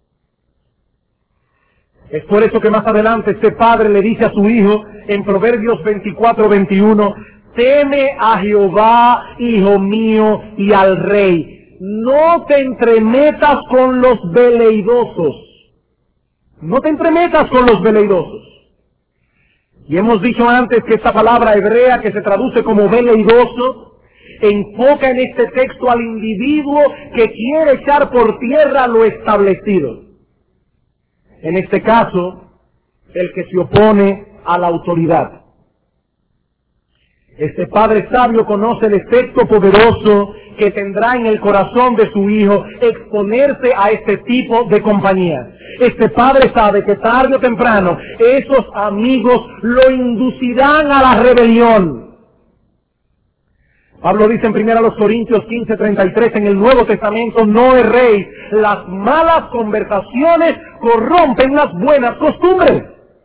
Es por eso que más adelante este padre le dice a su hijo en Proverbios 24:21, teme a Jehová, hijo mío, y al rey. No te entremetas con los veleidosos. No te entremetas con los veleidosos. Y hemos dicho antes que esta palabra hebrea que se traduce como veleidoso enfoca en este texto al individuo que quiere echar por tierra lo establecido. En este caso, el que se opone a la autoridad. Este padre sabio conoce el efecto poderoso que tendrá en el corazón de su hijo exponerse a este tipo de compañía. Este padre sabe que tarde o temprano esos amigos lo inducirán a la rebelión. Pablo dice en 1 Corintios 15:33 en el Nuevo Testamento, no erréis, las malas conversaciones corrompen las buenas costumbres.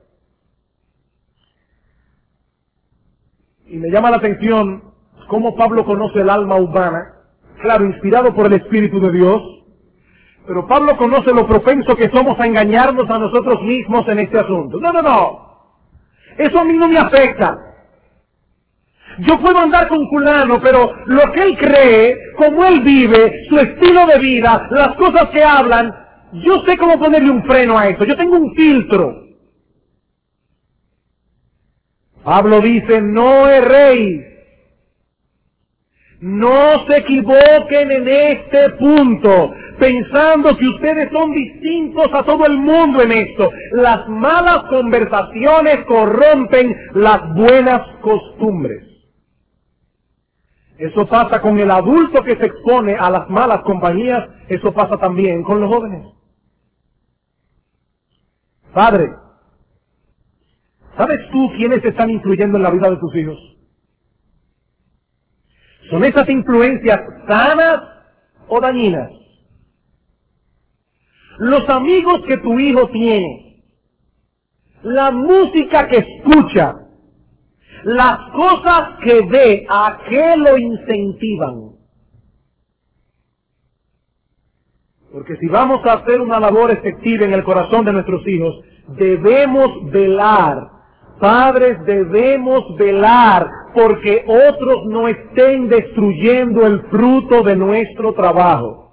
Y me llama la atención cómo Pablo conoce el alma humana, claro, inspirado por el Espíritu de Dios, Pero Pablo conoce lo propenso que somos a engañarnos a nosotros mismos en este asunto. No. Eso a mí no me afecta. Yo puedo andar con fulano, pero lo que él cree, cómo él vive, su estilo de vida, las cosas que hablan, yo sé cómo ponerle un freno a eso. Yo tengo un filtro. Pablo dice, no erréis. No se equivoquen en este punto, pensando que ustedes son distintos a todo el mundo en esto. Las malas conversaciones corrompen las buenas costumbres. Eso pasa con el adulto que se expone a las malas compañías, eso pasa también con los jóvenes. Padre, ¿sabes tú quiénes están influyendo en la vida de tus hijos? ¿Son esas influencias sanas o dañinas? Los amigos que tu hijo tiene, la música que escucha, las cosas que ve, ¿a qué lo incentivan? Porque si vamos a hacer una labor efectiva en el corazón de nuestros hijos, debemos velar. Padres, debemos velar porque otros no estén destruyendo el fruto de nuestro trabajo.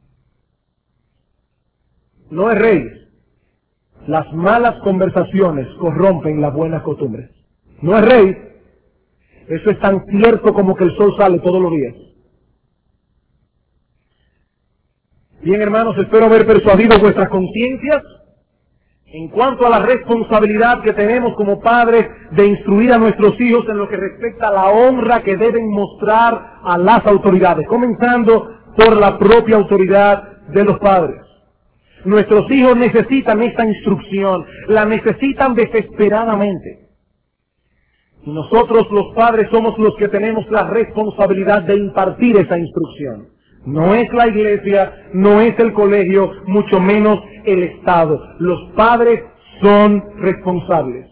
No erréis. Las malas conversaciones corrompen las buenas costumbres. No erréis. Eso es tan cierto como que el sol sale todos los días. Bien, hermanos, espero haber persuadido vuestras conciencias en cuanto a la responsabilidad que tenemos como padres de instruir a nuestros hijos en lo que respecta a la honra que deben mostrar a las autoridades, comenzando por la propia autoridad de los padres. Nuestros hijos necesitan esta instrucción, la necesitan desesperadamente. Y nosotros los padres somos los que tenemos la responsabilidad de impartir esa instrucción. No es la iglesia, no es el colegio, mucho menos el Estado. Los padres son responsables.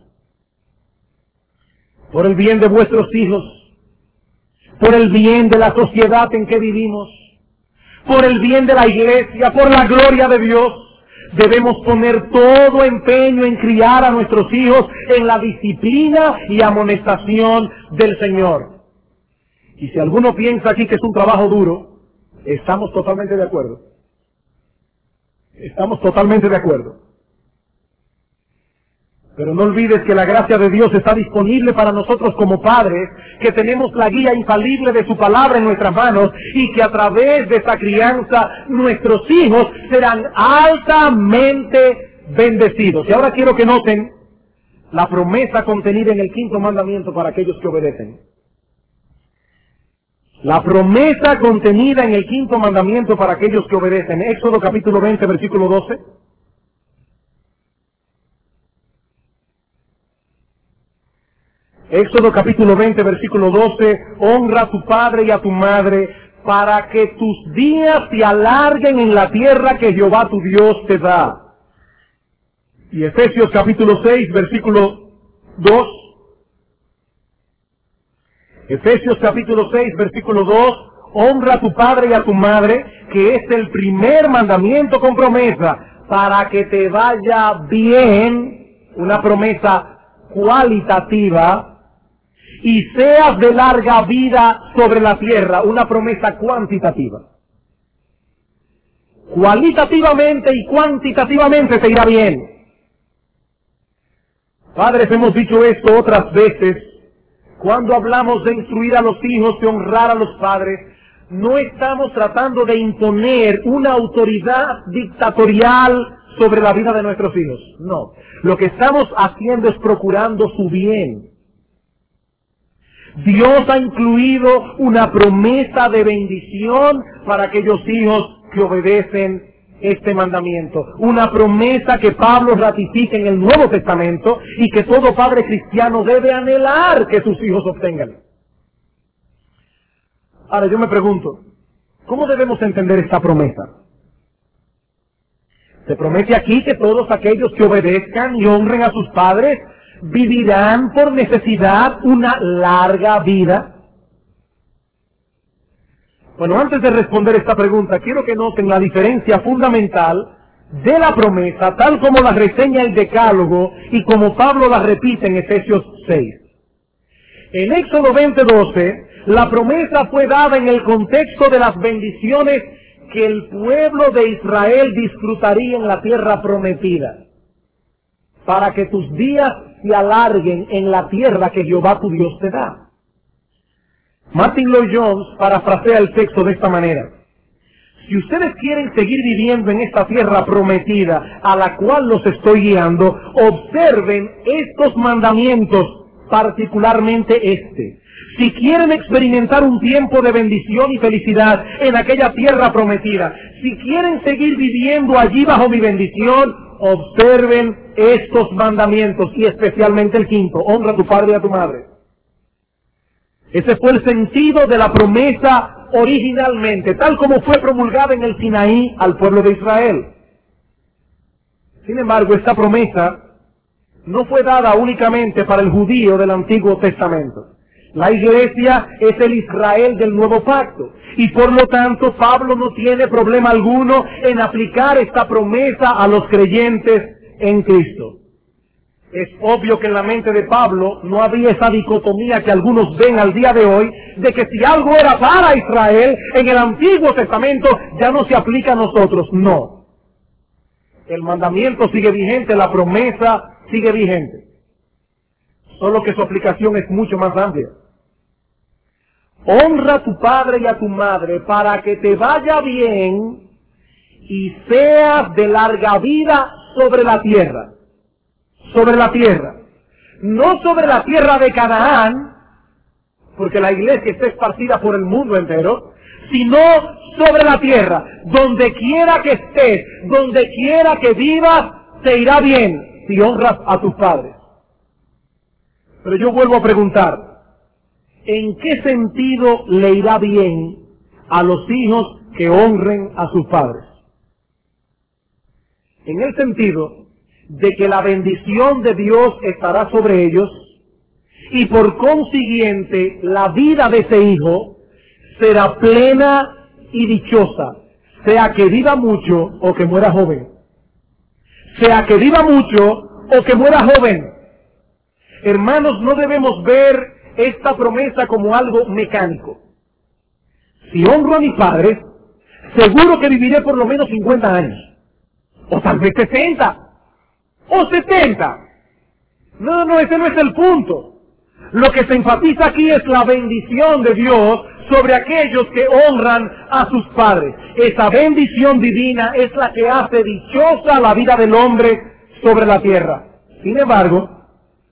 Por el bien de vuestros hijos, por el bien de la sociedad en que vivimos, por el bien de la iglesia, por la gloria de Dios, debemos poner todo empeño en criar a nuestros hijos en la disciplina y amonestación del Señor. Y si alguno piensa aquí que es un trabajo duro, estamos totalmente de acuerdo. Estamos totalmente de acuerdo. Pero no olvides que la gracia de Dios está disponible para nosotros como padres, que tenemos la guía infalible de su palabra en nuestras manos y que a través de esa crianza nuestros hijos serán altamente bendecidos. Y ahora quiero que noten la promesa contenida en el 5º mandamiento para aquellos que obedecen. La promesa contenida en el 5º mandamiento para aquellos que obedecen. Éxodo capítulo 20, versículo 12. Éxodo capítulo 20, versículo 12. Honra a tu padre y a tu madre para que tus días se alarguen en la tierra que Jehová tu Dios te da. Y Efesios capítulo 6, versículo 2. Efesios capítulo 6, versículo 2, honra a tu padre y a tu madre, que es el primer mandamiento con promesa, para que te vaya bien, una promesa cualitativa, y seas de larga vida sobre la tierra, una promesa cuantitativa. Cualitativamente y cuantitativamente te irá bien. Padres, hemos dicho esto otras veces. Cuando hablamos de instruir a los hijos, de honrar a los padres, no estamos tratando de imponer una autoridad dictatorial sobre la vida de nuestros hijos. No. Lo que estamos haciendo es procurando su bien. Dios ha incluido una promesa de bendición para aquellos hijos que obedecen este mandamiento. Una promesa que Pablo ratifica en el Nuevo Testamento y que todo padre cristiano debe anhelar que sus hijos obtengan. Ahora yo me pregunto, ¿cómo debemos entender esta promesa? Se promete aquí que todos aquellos que obedezcan y honren a sus padres vivirán por necesidad una larga vida. Bueno, antes de responder esta pregunta, quiero que noten la diferencia fundamental de la promesa, tal como la reseña el Decálogo y como Pablo la repite en Efesios 6. En Éxodo 20:12, la promesa fue dada en el contexto de las bendiciones que el pueblo de Israel disfrutaría en la tierra prometida, para que tus días se alarguen en la tierra que Jehová tu Dios te da. Martin Lloyd-Jones parafrasea el texto de esta manera: si ustedes quieren seguir viviendo en esta tierra prometida a la cual los estoy guiando, observen estos mandamientos, particularmente este. Si quieren experimentar un tiempo de bendición y felicidad en aquella tierra prometida, si quieren seguir viviendo allí bajo mi bendición, observen estos mandamientos, y especialmente el quinto: honra a tu padre y a tu madre. Ese fue el sentido de la promesa originalmente, tal como fue promulgada en el Sinaí al pueblo de Israel. Sin embargo, esta promesa no fue dada únicamente para el judío del Antiguo Testamento. La iglesia es el Israel del Nuevo Pacto, y por lo tanto Pablo no tiene problema alguno en aplicar esta promesa a los creyentes en Cristo. Es obvio que en la mente de Pablo no había esa dicotomía que algunos ven al día de hoy, de que si algo era para Israel en el Antiguo Testamento, ya no se aplica a nosotros. No. El mandamiento sigue vigente, la promesa sigue vigente. Solo que su aplicación es mucho más amplia. Honra a tu padre y a tu madre para que te vaya bien y seas de larga vida sobre la tierra. Sobre la tierra. No sobre la tierra de Canaán, porque la iglesia está esparcida por el mundo entero, sino sobre la tierra. Donde quiera que estés, donde quiera que vivas, te irá bien si honras a tus padres. Pero yo vuelvo a preguntar, ¿en qué sentido le irá bien a los hijos que honren a sus padres? En el sentido de que la bendición de Dios estará sobre ellos, y por consiguiente la vida de ese hijo será plena y dichosa, sea que viva mucho o que muera joven. Sea que viva mucho o que muera joven. Hermanos, no debemos ver esta promesa como algo mecánico. Si honro a mis padres, seguro que viviré por lo menos 50 años. O tal vez 60. O 70. No, ese no es el punto. Lo que se enfatiza aquí es la bendición de Dios sobre aquellos que honran a sus padres. Esa bendición divina es la que hace dichosa la vida del hombre sobre la tierra. Sin embargo,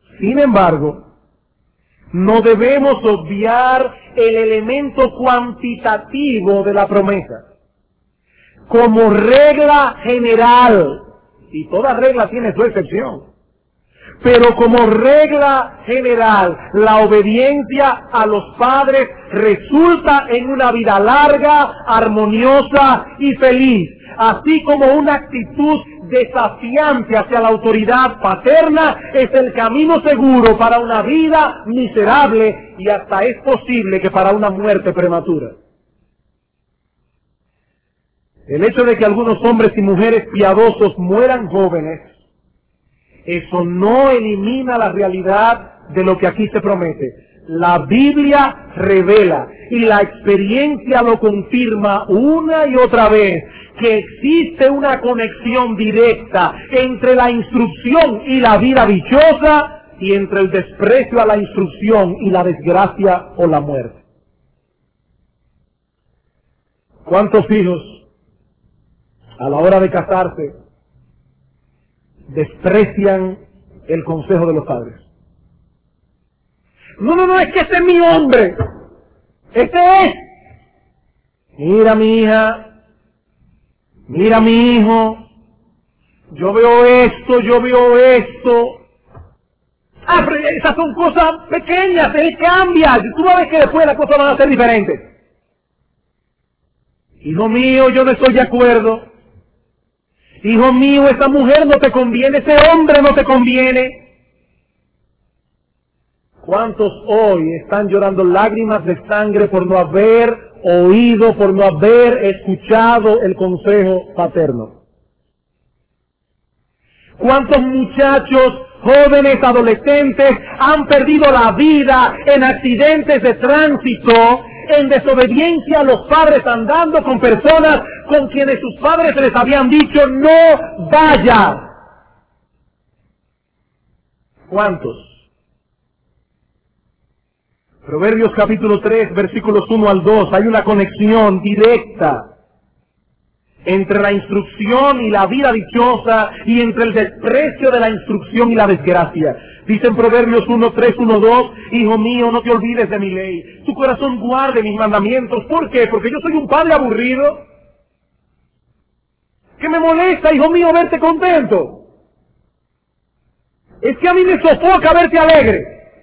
no debemos obviar el elemento cuantitativo de la promesa. Como regla general, y toda regla tiene su excepción, pero como regla general, la obediencia a los padres resulta en una vida larga, armoniosa y feliz, así como una actitud desafiante hacia la autoridad paterna es el camino seguro para una vida miserable y hasta es posible que para una muerte prematura. El hecho de que algunos hombres y mujeres piadosos mueran jóvenes, eso no elimina la realidad de lo que aquí se promete. La Biblia revela, y la experiencia lo confirma una y otra vez, que existe una conexión directa entre la instrucción y la vida dichosa, y entre el desprecio a la instrucción y la desgracia o la muerte. ¿Cuántos hijos, a la hora de casarse, desprecian el consejo de los padres? No, es que ese es mi hombre. Ese es. Mira mi hija, mira mi hijo, yo veo esto. Ah, pero esas son cosas pequeñas, él cambia. Tú vas a ver que después las cosas van a ser diferentes. Hijo mío, yo no estoy de acuerdo. Hijo mío, esa mujer no te conviene, ese hombre no te conviene. ¿Cuántos hoy están llorando lágrimas de sangre por no haber oído, por no haber escuchado el consejo paterno. ¿Cuántos muchachos, jóvenes, adolescentes han perdido la vida en accidentes de tránsito, en desobediencia a los padres, andando con personas con quienes sus padres les habían dicho no vaya? ¿Cuántos? Proverbios capítulo 3, versículos 1 al 2, hay una conexión directa entre la instrucción y la vida dichosa y entre el desprecio de la instrucción y la desgracia. Dice en Proverbios 1, 3, 1, 2, hijo mío, no te olvides de mi ley, tu corazón guarde mis mandamientos. ¿Por qué? Porque yo soy un padre aburrido, que me molesta, hijo mío, verte contento. Es que a mí me sofoca verte alegre.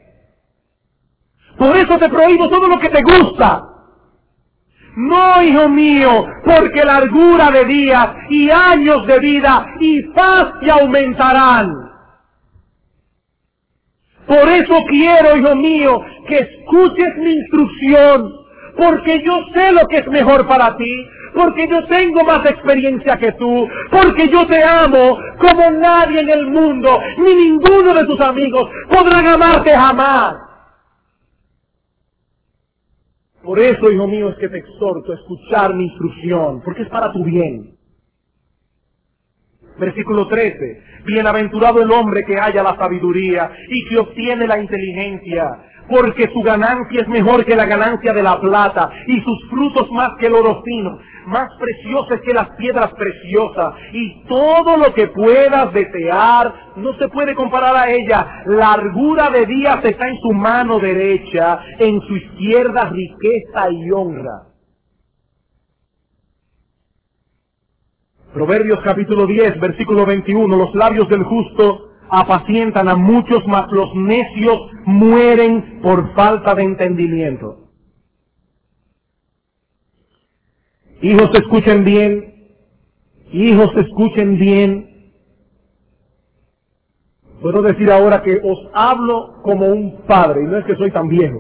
Por eso te prohíbo todo lo que te gusta. No, hijo mío, porque largura de días y años de vida y paz te aumentarán. Por eso quiero, hijo mío, que escuches mi instrucción, porque yo sé lo que es mejor para ti, porque yo tengo más experiencia que tú, porque yo te amo como nadie en el mundo, ni ninguno de tus amigos podrán amarte jamás. Por eso, hijo mío, es que te exhorto a escuchar mi instrucción, porque es para tu bien. Versículo 13. Bienaventurado el hombre que halla la sabiduría y que obtiene la inteligencia, porque su ganancia es mejor que la ganancia de la plata y sus frutos más que el oro fino, más preciosas que las piedras preciosas, y todo lo que puedas desear no se puede comparar a ella. Largura de días está en su mano derecha, en su izquierda riqueza y honra. Proverbios capítulo 10, versículo 21, los labios del justo apacientan a muchos, mas los necios mueren por falta de entendimiento. Hijos, escuchen bien. Hijos, escuchen bien. Puedo decir ahora que os hablo como un padre, y no es que soy tan viejo.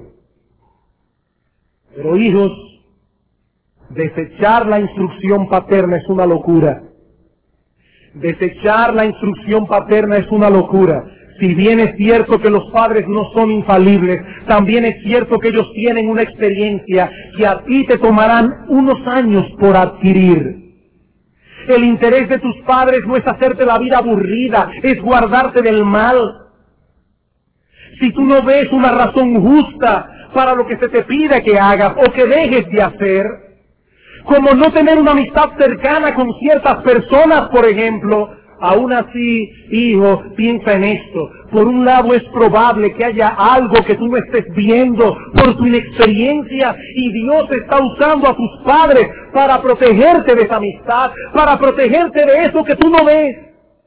Pero hijos, desechar la instrucción paterna es una locura. Desechar la instrucción paterna es una locura. Si bien es cierto que los padres no son infalibles, también es cierto que ellos tienen una experiencia que a ti te tomarán unos años por adquirir. El interés de tus padres no es hacerte la vida aburrida, es guardarte del mal. Si tú no ves una razón justa para lo que se te pide que hagas o que dejes de hacer, como no tener una amistad cercana con ciertas personas, por ejemplo, aún así, hijo, piensa en esto. Por un lado es probable que haya algo que tú no estés viendo por tu inexperiencia y Dios está usando a tus padres para protegerte de esa amistad, para protegerte de eso que tú no ves.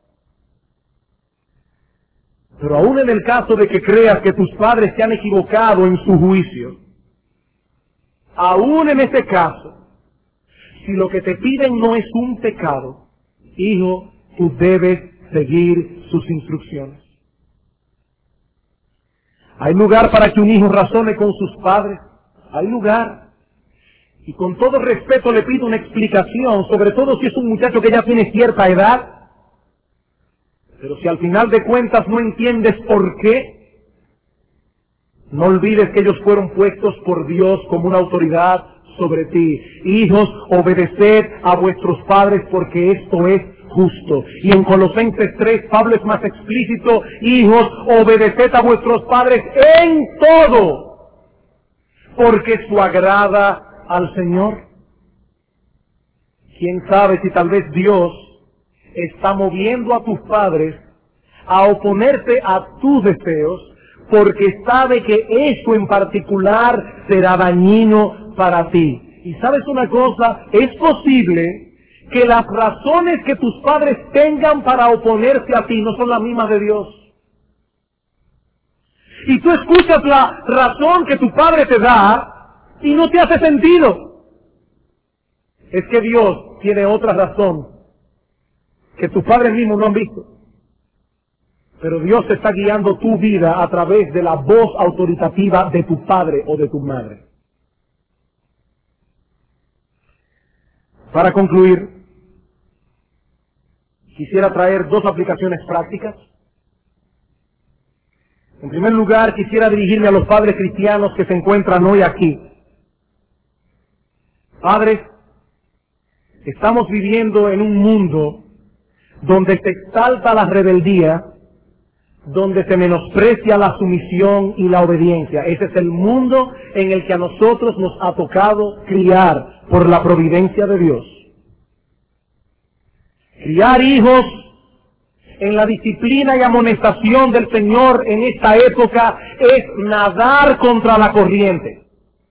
Pero aún en el caso de que creas que tus padres se han equivocado en su juicio, aún en ese caso, si lo que te piden no es un pecado, hijo, tú debes seguir sus instrucciones. ¿Hay lugar para que un hijo razone con sus padres? Hay lugar. Y con todo respeto le pido una explicación, sobre todo si es un muchacho que ya tiene cierta edad. Pero si al final de cuentas no entiendes por qué, no olvides que ellos fueron puestos por Dios como una autoridad sobre ti. Hijos, obedeced a vuestros padres porque esto es justo. Y en Colosenses 3, Pablo es más explícito: hijos, obedeced a vuestros padres en todo, porque esto agrada al Señor. ¿Quién sabe si tal vez Dios está moviendo a tus padres a oponerte a tus deseos, porque sabe que eso en particular será dañino para ti? Y sabes una cosa, es posible que las razones que tus padres tengan para oponerse a ti no son las mismas de Dios. Y tú escuchas la razón que tu padre te da y no te hace sentido. Es que Dios tiene otra razón que tus padres mismos no han visto. Pero Dios está guiando tu vida a través de la voz autoritativa de tu padre o de tu madre. Para concluir, quisiera traer dos aplicaciones prácticas. En primer lugar, quisiera dirigirme a los padres cristianos que se encuentran hoy aquí. Padres, estamos viviendo en un mundo donde se exalta la rebeldía, donde se menosprecia la sumisión y la obediencia. Ese es el mundo en el que a nosotros nos ha tocado criar por la providencia de Dios. Criar hijos en la disciplina y amonestación del Señor en esta época es nadar contra la corriente.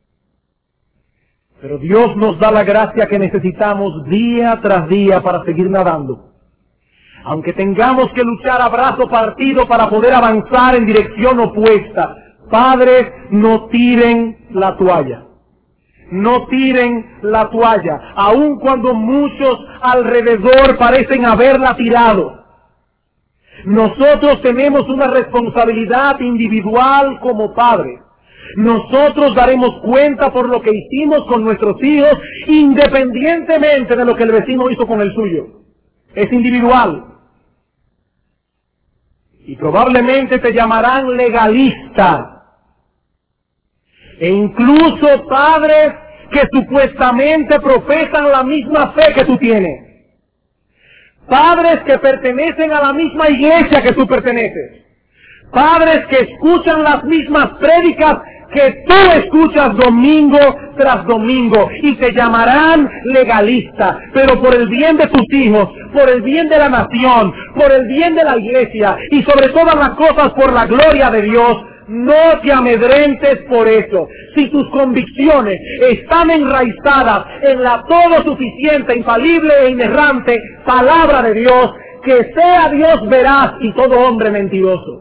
Pero Dios nos da la gracia que necesitamos día tras día para seguir nadando. Aunque tengamos que luchar a brazo partido para poder avanzar en dirección opuesta, padres, no tiren la toalla. No tiren la toalla, aun cuando muchos alrededor parecen haberla tirado. Nosotros tenemos una responsabilidad individual como padres. Nosotros daremos cuenta por lo que hicimos con nuestros hijos, independientemente de lo que el vecino hizo con el suyo. Es individual. Y probablemente te llamarán legalista. E incluso padres que supuestamente profesan la misma fe que tú tienes. Padres que pertenecen a la misma iglesia que tú perteneces. Padres que escuchan las mismas prédicas que tú escuchas domingo tras domingo y te llamarán legalista, pero por el bien de tus hijos, por el bien de la nación, por el bien de la iglesia y sobre todas las cosas por la gloria de Dios, no te amedrentes por eso. Si tus convicciones están enraizadas en la todo suficiente, infalible e inerrante palabra de Dios, que sea Dios veraz y todo hombre mentiroso.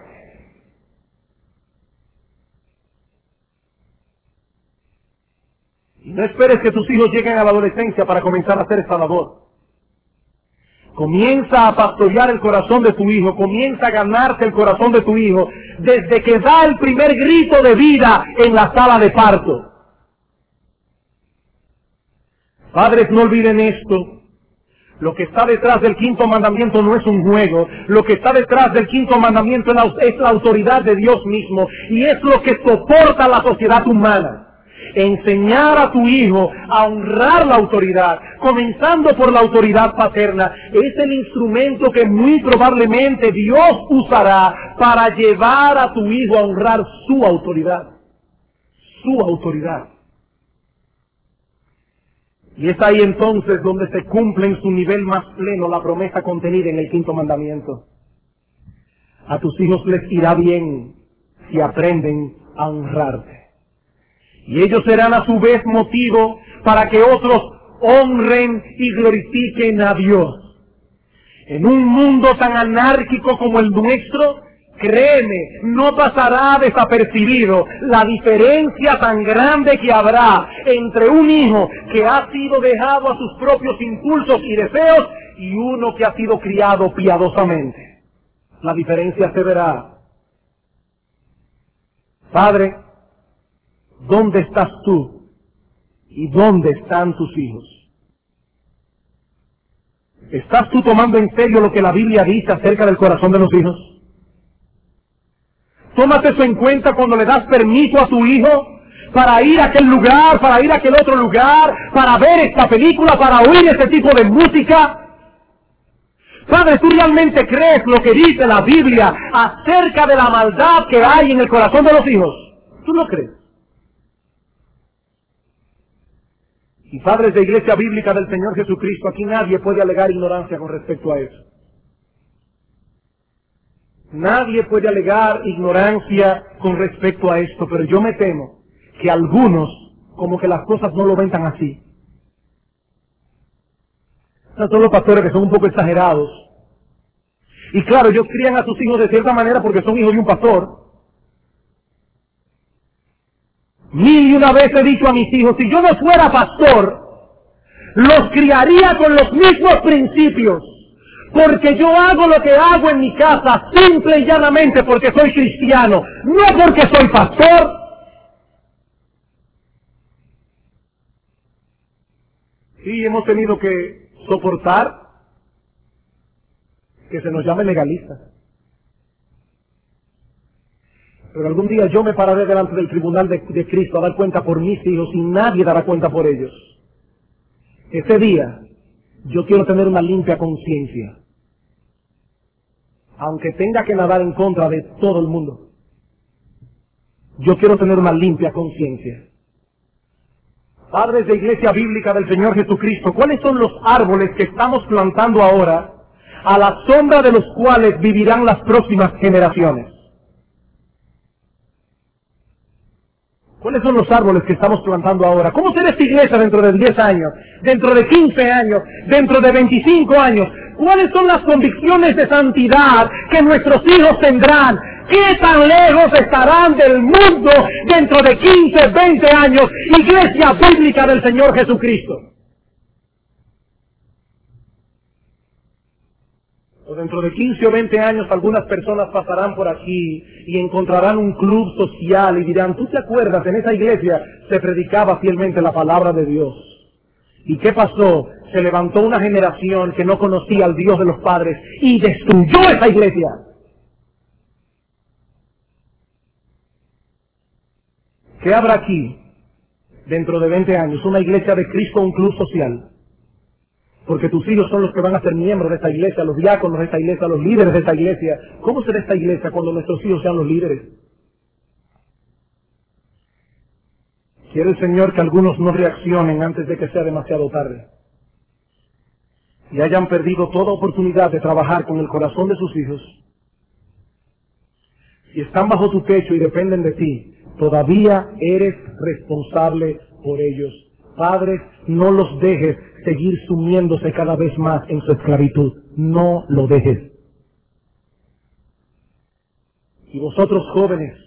Y no esperes que tus hijos lleguen a la adolescencia para comenzar a hacer esta labor. Comienza a pastorear el corazón de tu hijo, comienza a ganarte el corazón de tu hijo desde que da el primer grito de vida en la sala de parto. Padres, no olviden esto. Lo que está detrás del quinto mandamiento no es un juego. Lo que está detrás del quinto mandamiento es la autoridad de Dios mismo y es lo que soporta la sociedad humana. Enseñar a tu hijo a honrar la autoridad, comenzando por la autoridad paterna, es el instrumento que muy probablemente Dios usará para llevar a tu hijo a honrar su autoridad. Su autoridad. Y es ahí entonces donde se cumple en su nivel más pleno la promesa contenida en el quinto mandamiento. A tus hijos les irá bien si aprenden a honrarte. Y ellos serán a su vez motivo para que otros honren y glorifiquen a Dios. En un mundo tan anárquico como el nuestro, créeme, no pasará desapercibido la diferencia tan grande que habrá entre un hijo que ha sido dejado a sus propios impulsos y deseos y uno que ha sido criado piadosamente. La diferencia se verá. Padre, ¿dónde estás tú? ¿Y dónde están tus hijos? ¿Estás tú tomando en serio lo que la Biblia dice acerca del corazón de los hijos? Tómate eso en cuenta cuando le das permiso a tu hijo para ir a aquel lugar, para ir a aquel otro lugar, para ver esta película, para oír este tipo de música. Padre, ¿tú realmente crees lo que dice la Biblia acerca de la maldad que hay en el corazón de los hijos? ¿Tú lo crees? Y padres de Iglesia Bíblica del Señor Jesucristo, aquí nadie puede alegar ignorancia con respecto a eso. Nadie puede alegar ignorancia con respecto a esto, pero yo me temo que algunos, como que las cosas no lo ven tan así. Son todos los pastores que son un poco exagerados. Y claro, ellos crían a sus hijos de cierta manera porque son hijos de un pastor. Mil y una vez he dicho a mis hijos, si yo no fuera pastor, los criaría con los mismos principios, porque yo hago lo que hago en mi casa simple y llanamente porque soy cristiano, no porque soy pastor. Sí, hemos tenido que soportar que se nos llame legalistas. Pero algún día yo me pararé delante del tribunal de Cristo a dar cuenta por mis hijos y nadie dará cuenta por ellos. Ese día yo quiero tener una limpia conciencia, aunque tenga que nadar en contra de todo el mundo. Yo quiero tener una limpia conciencia. Padres de Iglesia Bíblica del Señor Jesucristo, ¿cuáles son los árboles que estamos plantando ahora a la sombra de los cuales vivirán las próximas generaciones? ¿Cuáles son los árboles que estamos plantando ahora? ¿Cómo será esta iglesia dentro de 10 años, dentro de 15 años, dentro de 25 años? ¿Cuáles son las convicciones de santidad que nuestros hijos tendrán? ¿Qué tan lejos estarán del mundo dentro de 15, 20 años, Iglesia Bíblica del Señor Jesucristo? O dentro de 15 o 20 años algunas personas pasarán por aquí y encontrarán un club social y dirán, ¿tú te acuerdas? En esa iglesia se predicaba fielmente la palabra de Dios. ¿Y qué pasó? Se levantó una generación que no conocía al Dios de los padres y destruyó esa iglesia. ¿Qué habrá aquí dentro de 20 años? ¿Una iglesia de Cristo o un club social? Porque tus hijos son los que van a ser miembros de esta iglesia, los diáconos de esta iglesia, los líderes de esta iglesia. ¿Cómo será esta iglesia cuando nuestros hijos sean los líderes? Quiere el Señor que algunos no reaccionen antes de que sea demasiado tarde y hayan perdido toda oportunidad de trabajar con el corazón de sus hijos. Si están bajo tu techo y dependen de ti, todavía eres responsable por ellos. Padres, no los dejes seguir sumiéndose cada vez más en su esclavitud. No lo dejes. Y vosotros jóvenes,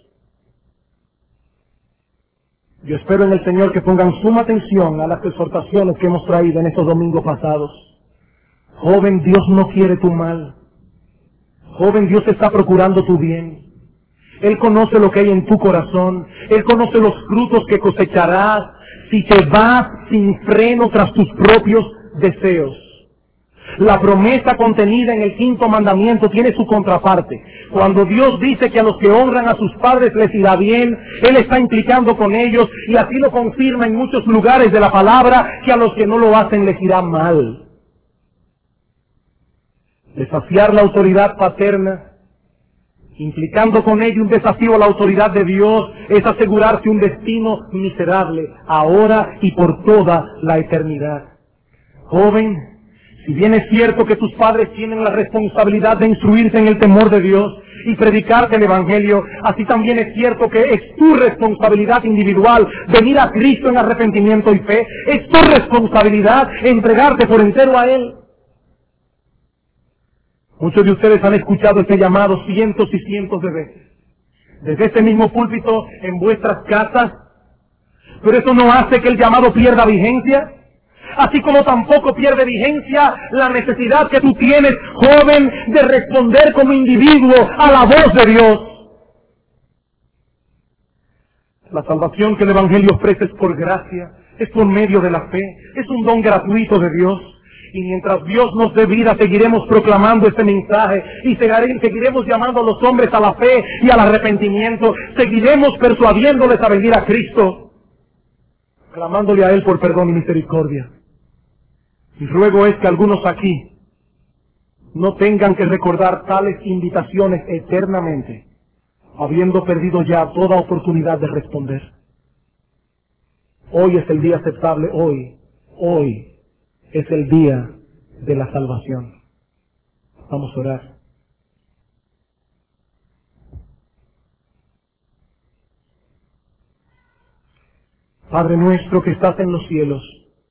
yo espero en el Señor que pongan suma atención a las exhortaciones que hemos traído en estos domingos pasados. Joven, Dios no quiere tu mal. Joven, Dios está procurando tu bien. Él conoce lo que hay en tu corazón. Él conoce los frutos que cosecharás si te vas sin freno tras tus propios deseos. La promesa contenida en el 5º mandamiento tiene su contraparte. Cuando Dios dice que a los que honran a sus padres les irá bien, Él está implicando con ellos, y así lo confirma en muchos lugares de la palabra, que a los que no lo hacen les irá mal. Desafiar la autoridad paterna, implicando con ello un desafío a la autoridad de Dios, es asegurarse un destino miserable, ahora y por toda la eternidad. Joven, si bien es cierto que tus padres tienen la responsabilidad de instruirte en el temor de Dios y predicarte el Evangelio, así también es cierto que es tu responsabilidad individual venir a Cristo en arrepentimiento y fe. Es tu responsabilidad entregarte por entero a Él. Muchos de ustedes han escuchado este llamado cientos y cientos de veces, desde este mismo púlpito, en vuestras casas, pero eso no hace que el llamado pierda vigencia, así como tampoco pierde vigencia la necesidad que tú tienes, joven, de responder como individuo a la voz de Dios. La salvación que el Evangelio ofrece es por gracia, es por medio de la fe, es un don gratuito de Dios. Y mientras Dios nos dé vida, seguiremos proclamando este mensaje y seguiremos llamando a los hombres a la fe y al arrepentimiento. Seguiremos persuadiéndoles a venir a Cristo, clamándole a Él por perdón y misericordia. Mi ruego es que algunos aquí no tengan que recordar tales invitaciones eternamente, habiendo perdido ya toda oportunidad de responder. Hoy es el día aceptable, hoy es el día de la salvación. Vamos a orar. Padre nuestro que estás en los cielos,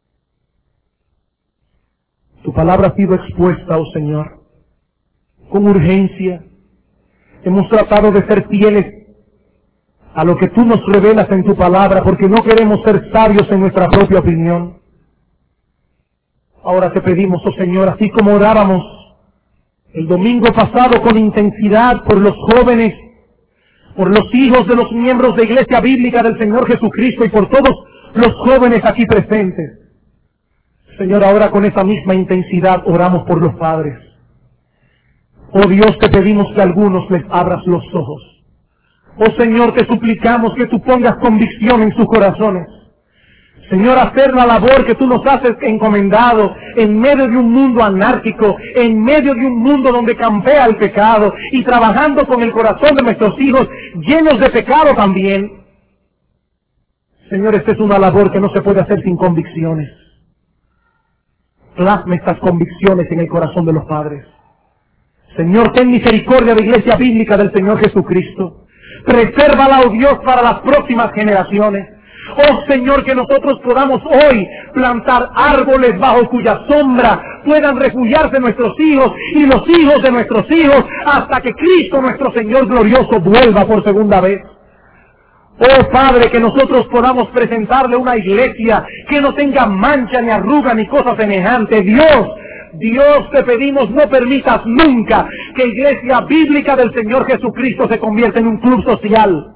tu palabra ha sido expuesta, oh Señor, con urgencia. Hemos tratado de ser fieles a lo que tú nos revelas en tu palabra, porque no queremos ser sabios en nuestra propia opinión. Ahora te pedimos, oh Señor, así como orábamos el domingo pasado con intensidad por los jóvenes, por los hijos de los miembros de Iglesia Bíblica del Señor Jesucristo y por todos los jóvenes aquí presentes, Señor, ahora con esa misma intensidad oramos por los padres. Oh Dios, te pedimos que a algunos les abras los ojos. Oh Señor, te suplicamos que tú pongas convicción en sus corazones. Señor, hacer la labor que tú nos haces encomendado en medio de un mundo anárquico, en medio de un mundo donde campea el pecado y trabajando con el corazón de nuestros hijos llenos de pecado también. Señor, esta es una labor que no se puede hacer sin convicciones. Plasma estas convicciones en el corazón de los padres. Señor, ten misericordia de la iglesia bíblica del Señor Jesucristo. Presérvala, oh Dios, para las próximas generaciones. Oh Señor, que nosotros podamos hoy plantar árboles bajo cuya sombra puedan refugiarse nuestros hijos y los hijos de nuestros hijos hasta que Cristo nuestro Señor glorioso vuelva por segunda vez. Oh Padre, que nosotros podamos presentarle una iglesia que no tenga mancha ni arruga ni cosa semejante. Dios, te pedimos, no permitas nunca que Iglesia Bíblica del Señor Jesucristo se convierta en un club social.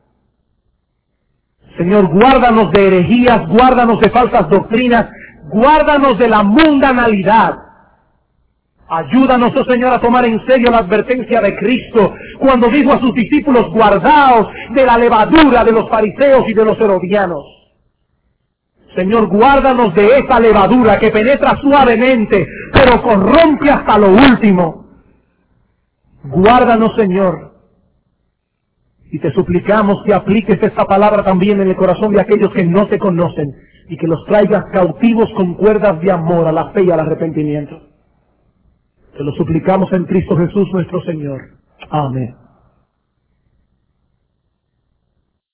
Señor, guárdanos de herejías, guárdanos de falsas doctrinas, guárdanos de la mundanalidad. Ayúdanos, oh Señor, a tomar en serio la advertencia de Cristo cuando dijo a sus discípulos: guardaos de la levadura de los fariseos y de los herodianos. Señor, guárdanos de esa levadura que penetra suavemente, pero corrompe hasta lo último. Guárdanos, Señor. Y te suplicamos que apliques esta palabra también en el corazón de aquellos que no te conocen y que los traigas cautivos con cuerdas de amor a la fe y al arrepentimiento. Te lo suplicamos en Cristo Jesús nuestro Señor. Amén.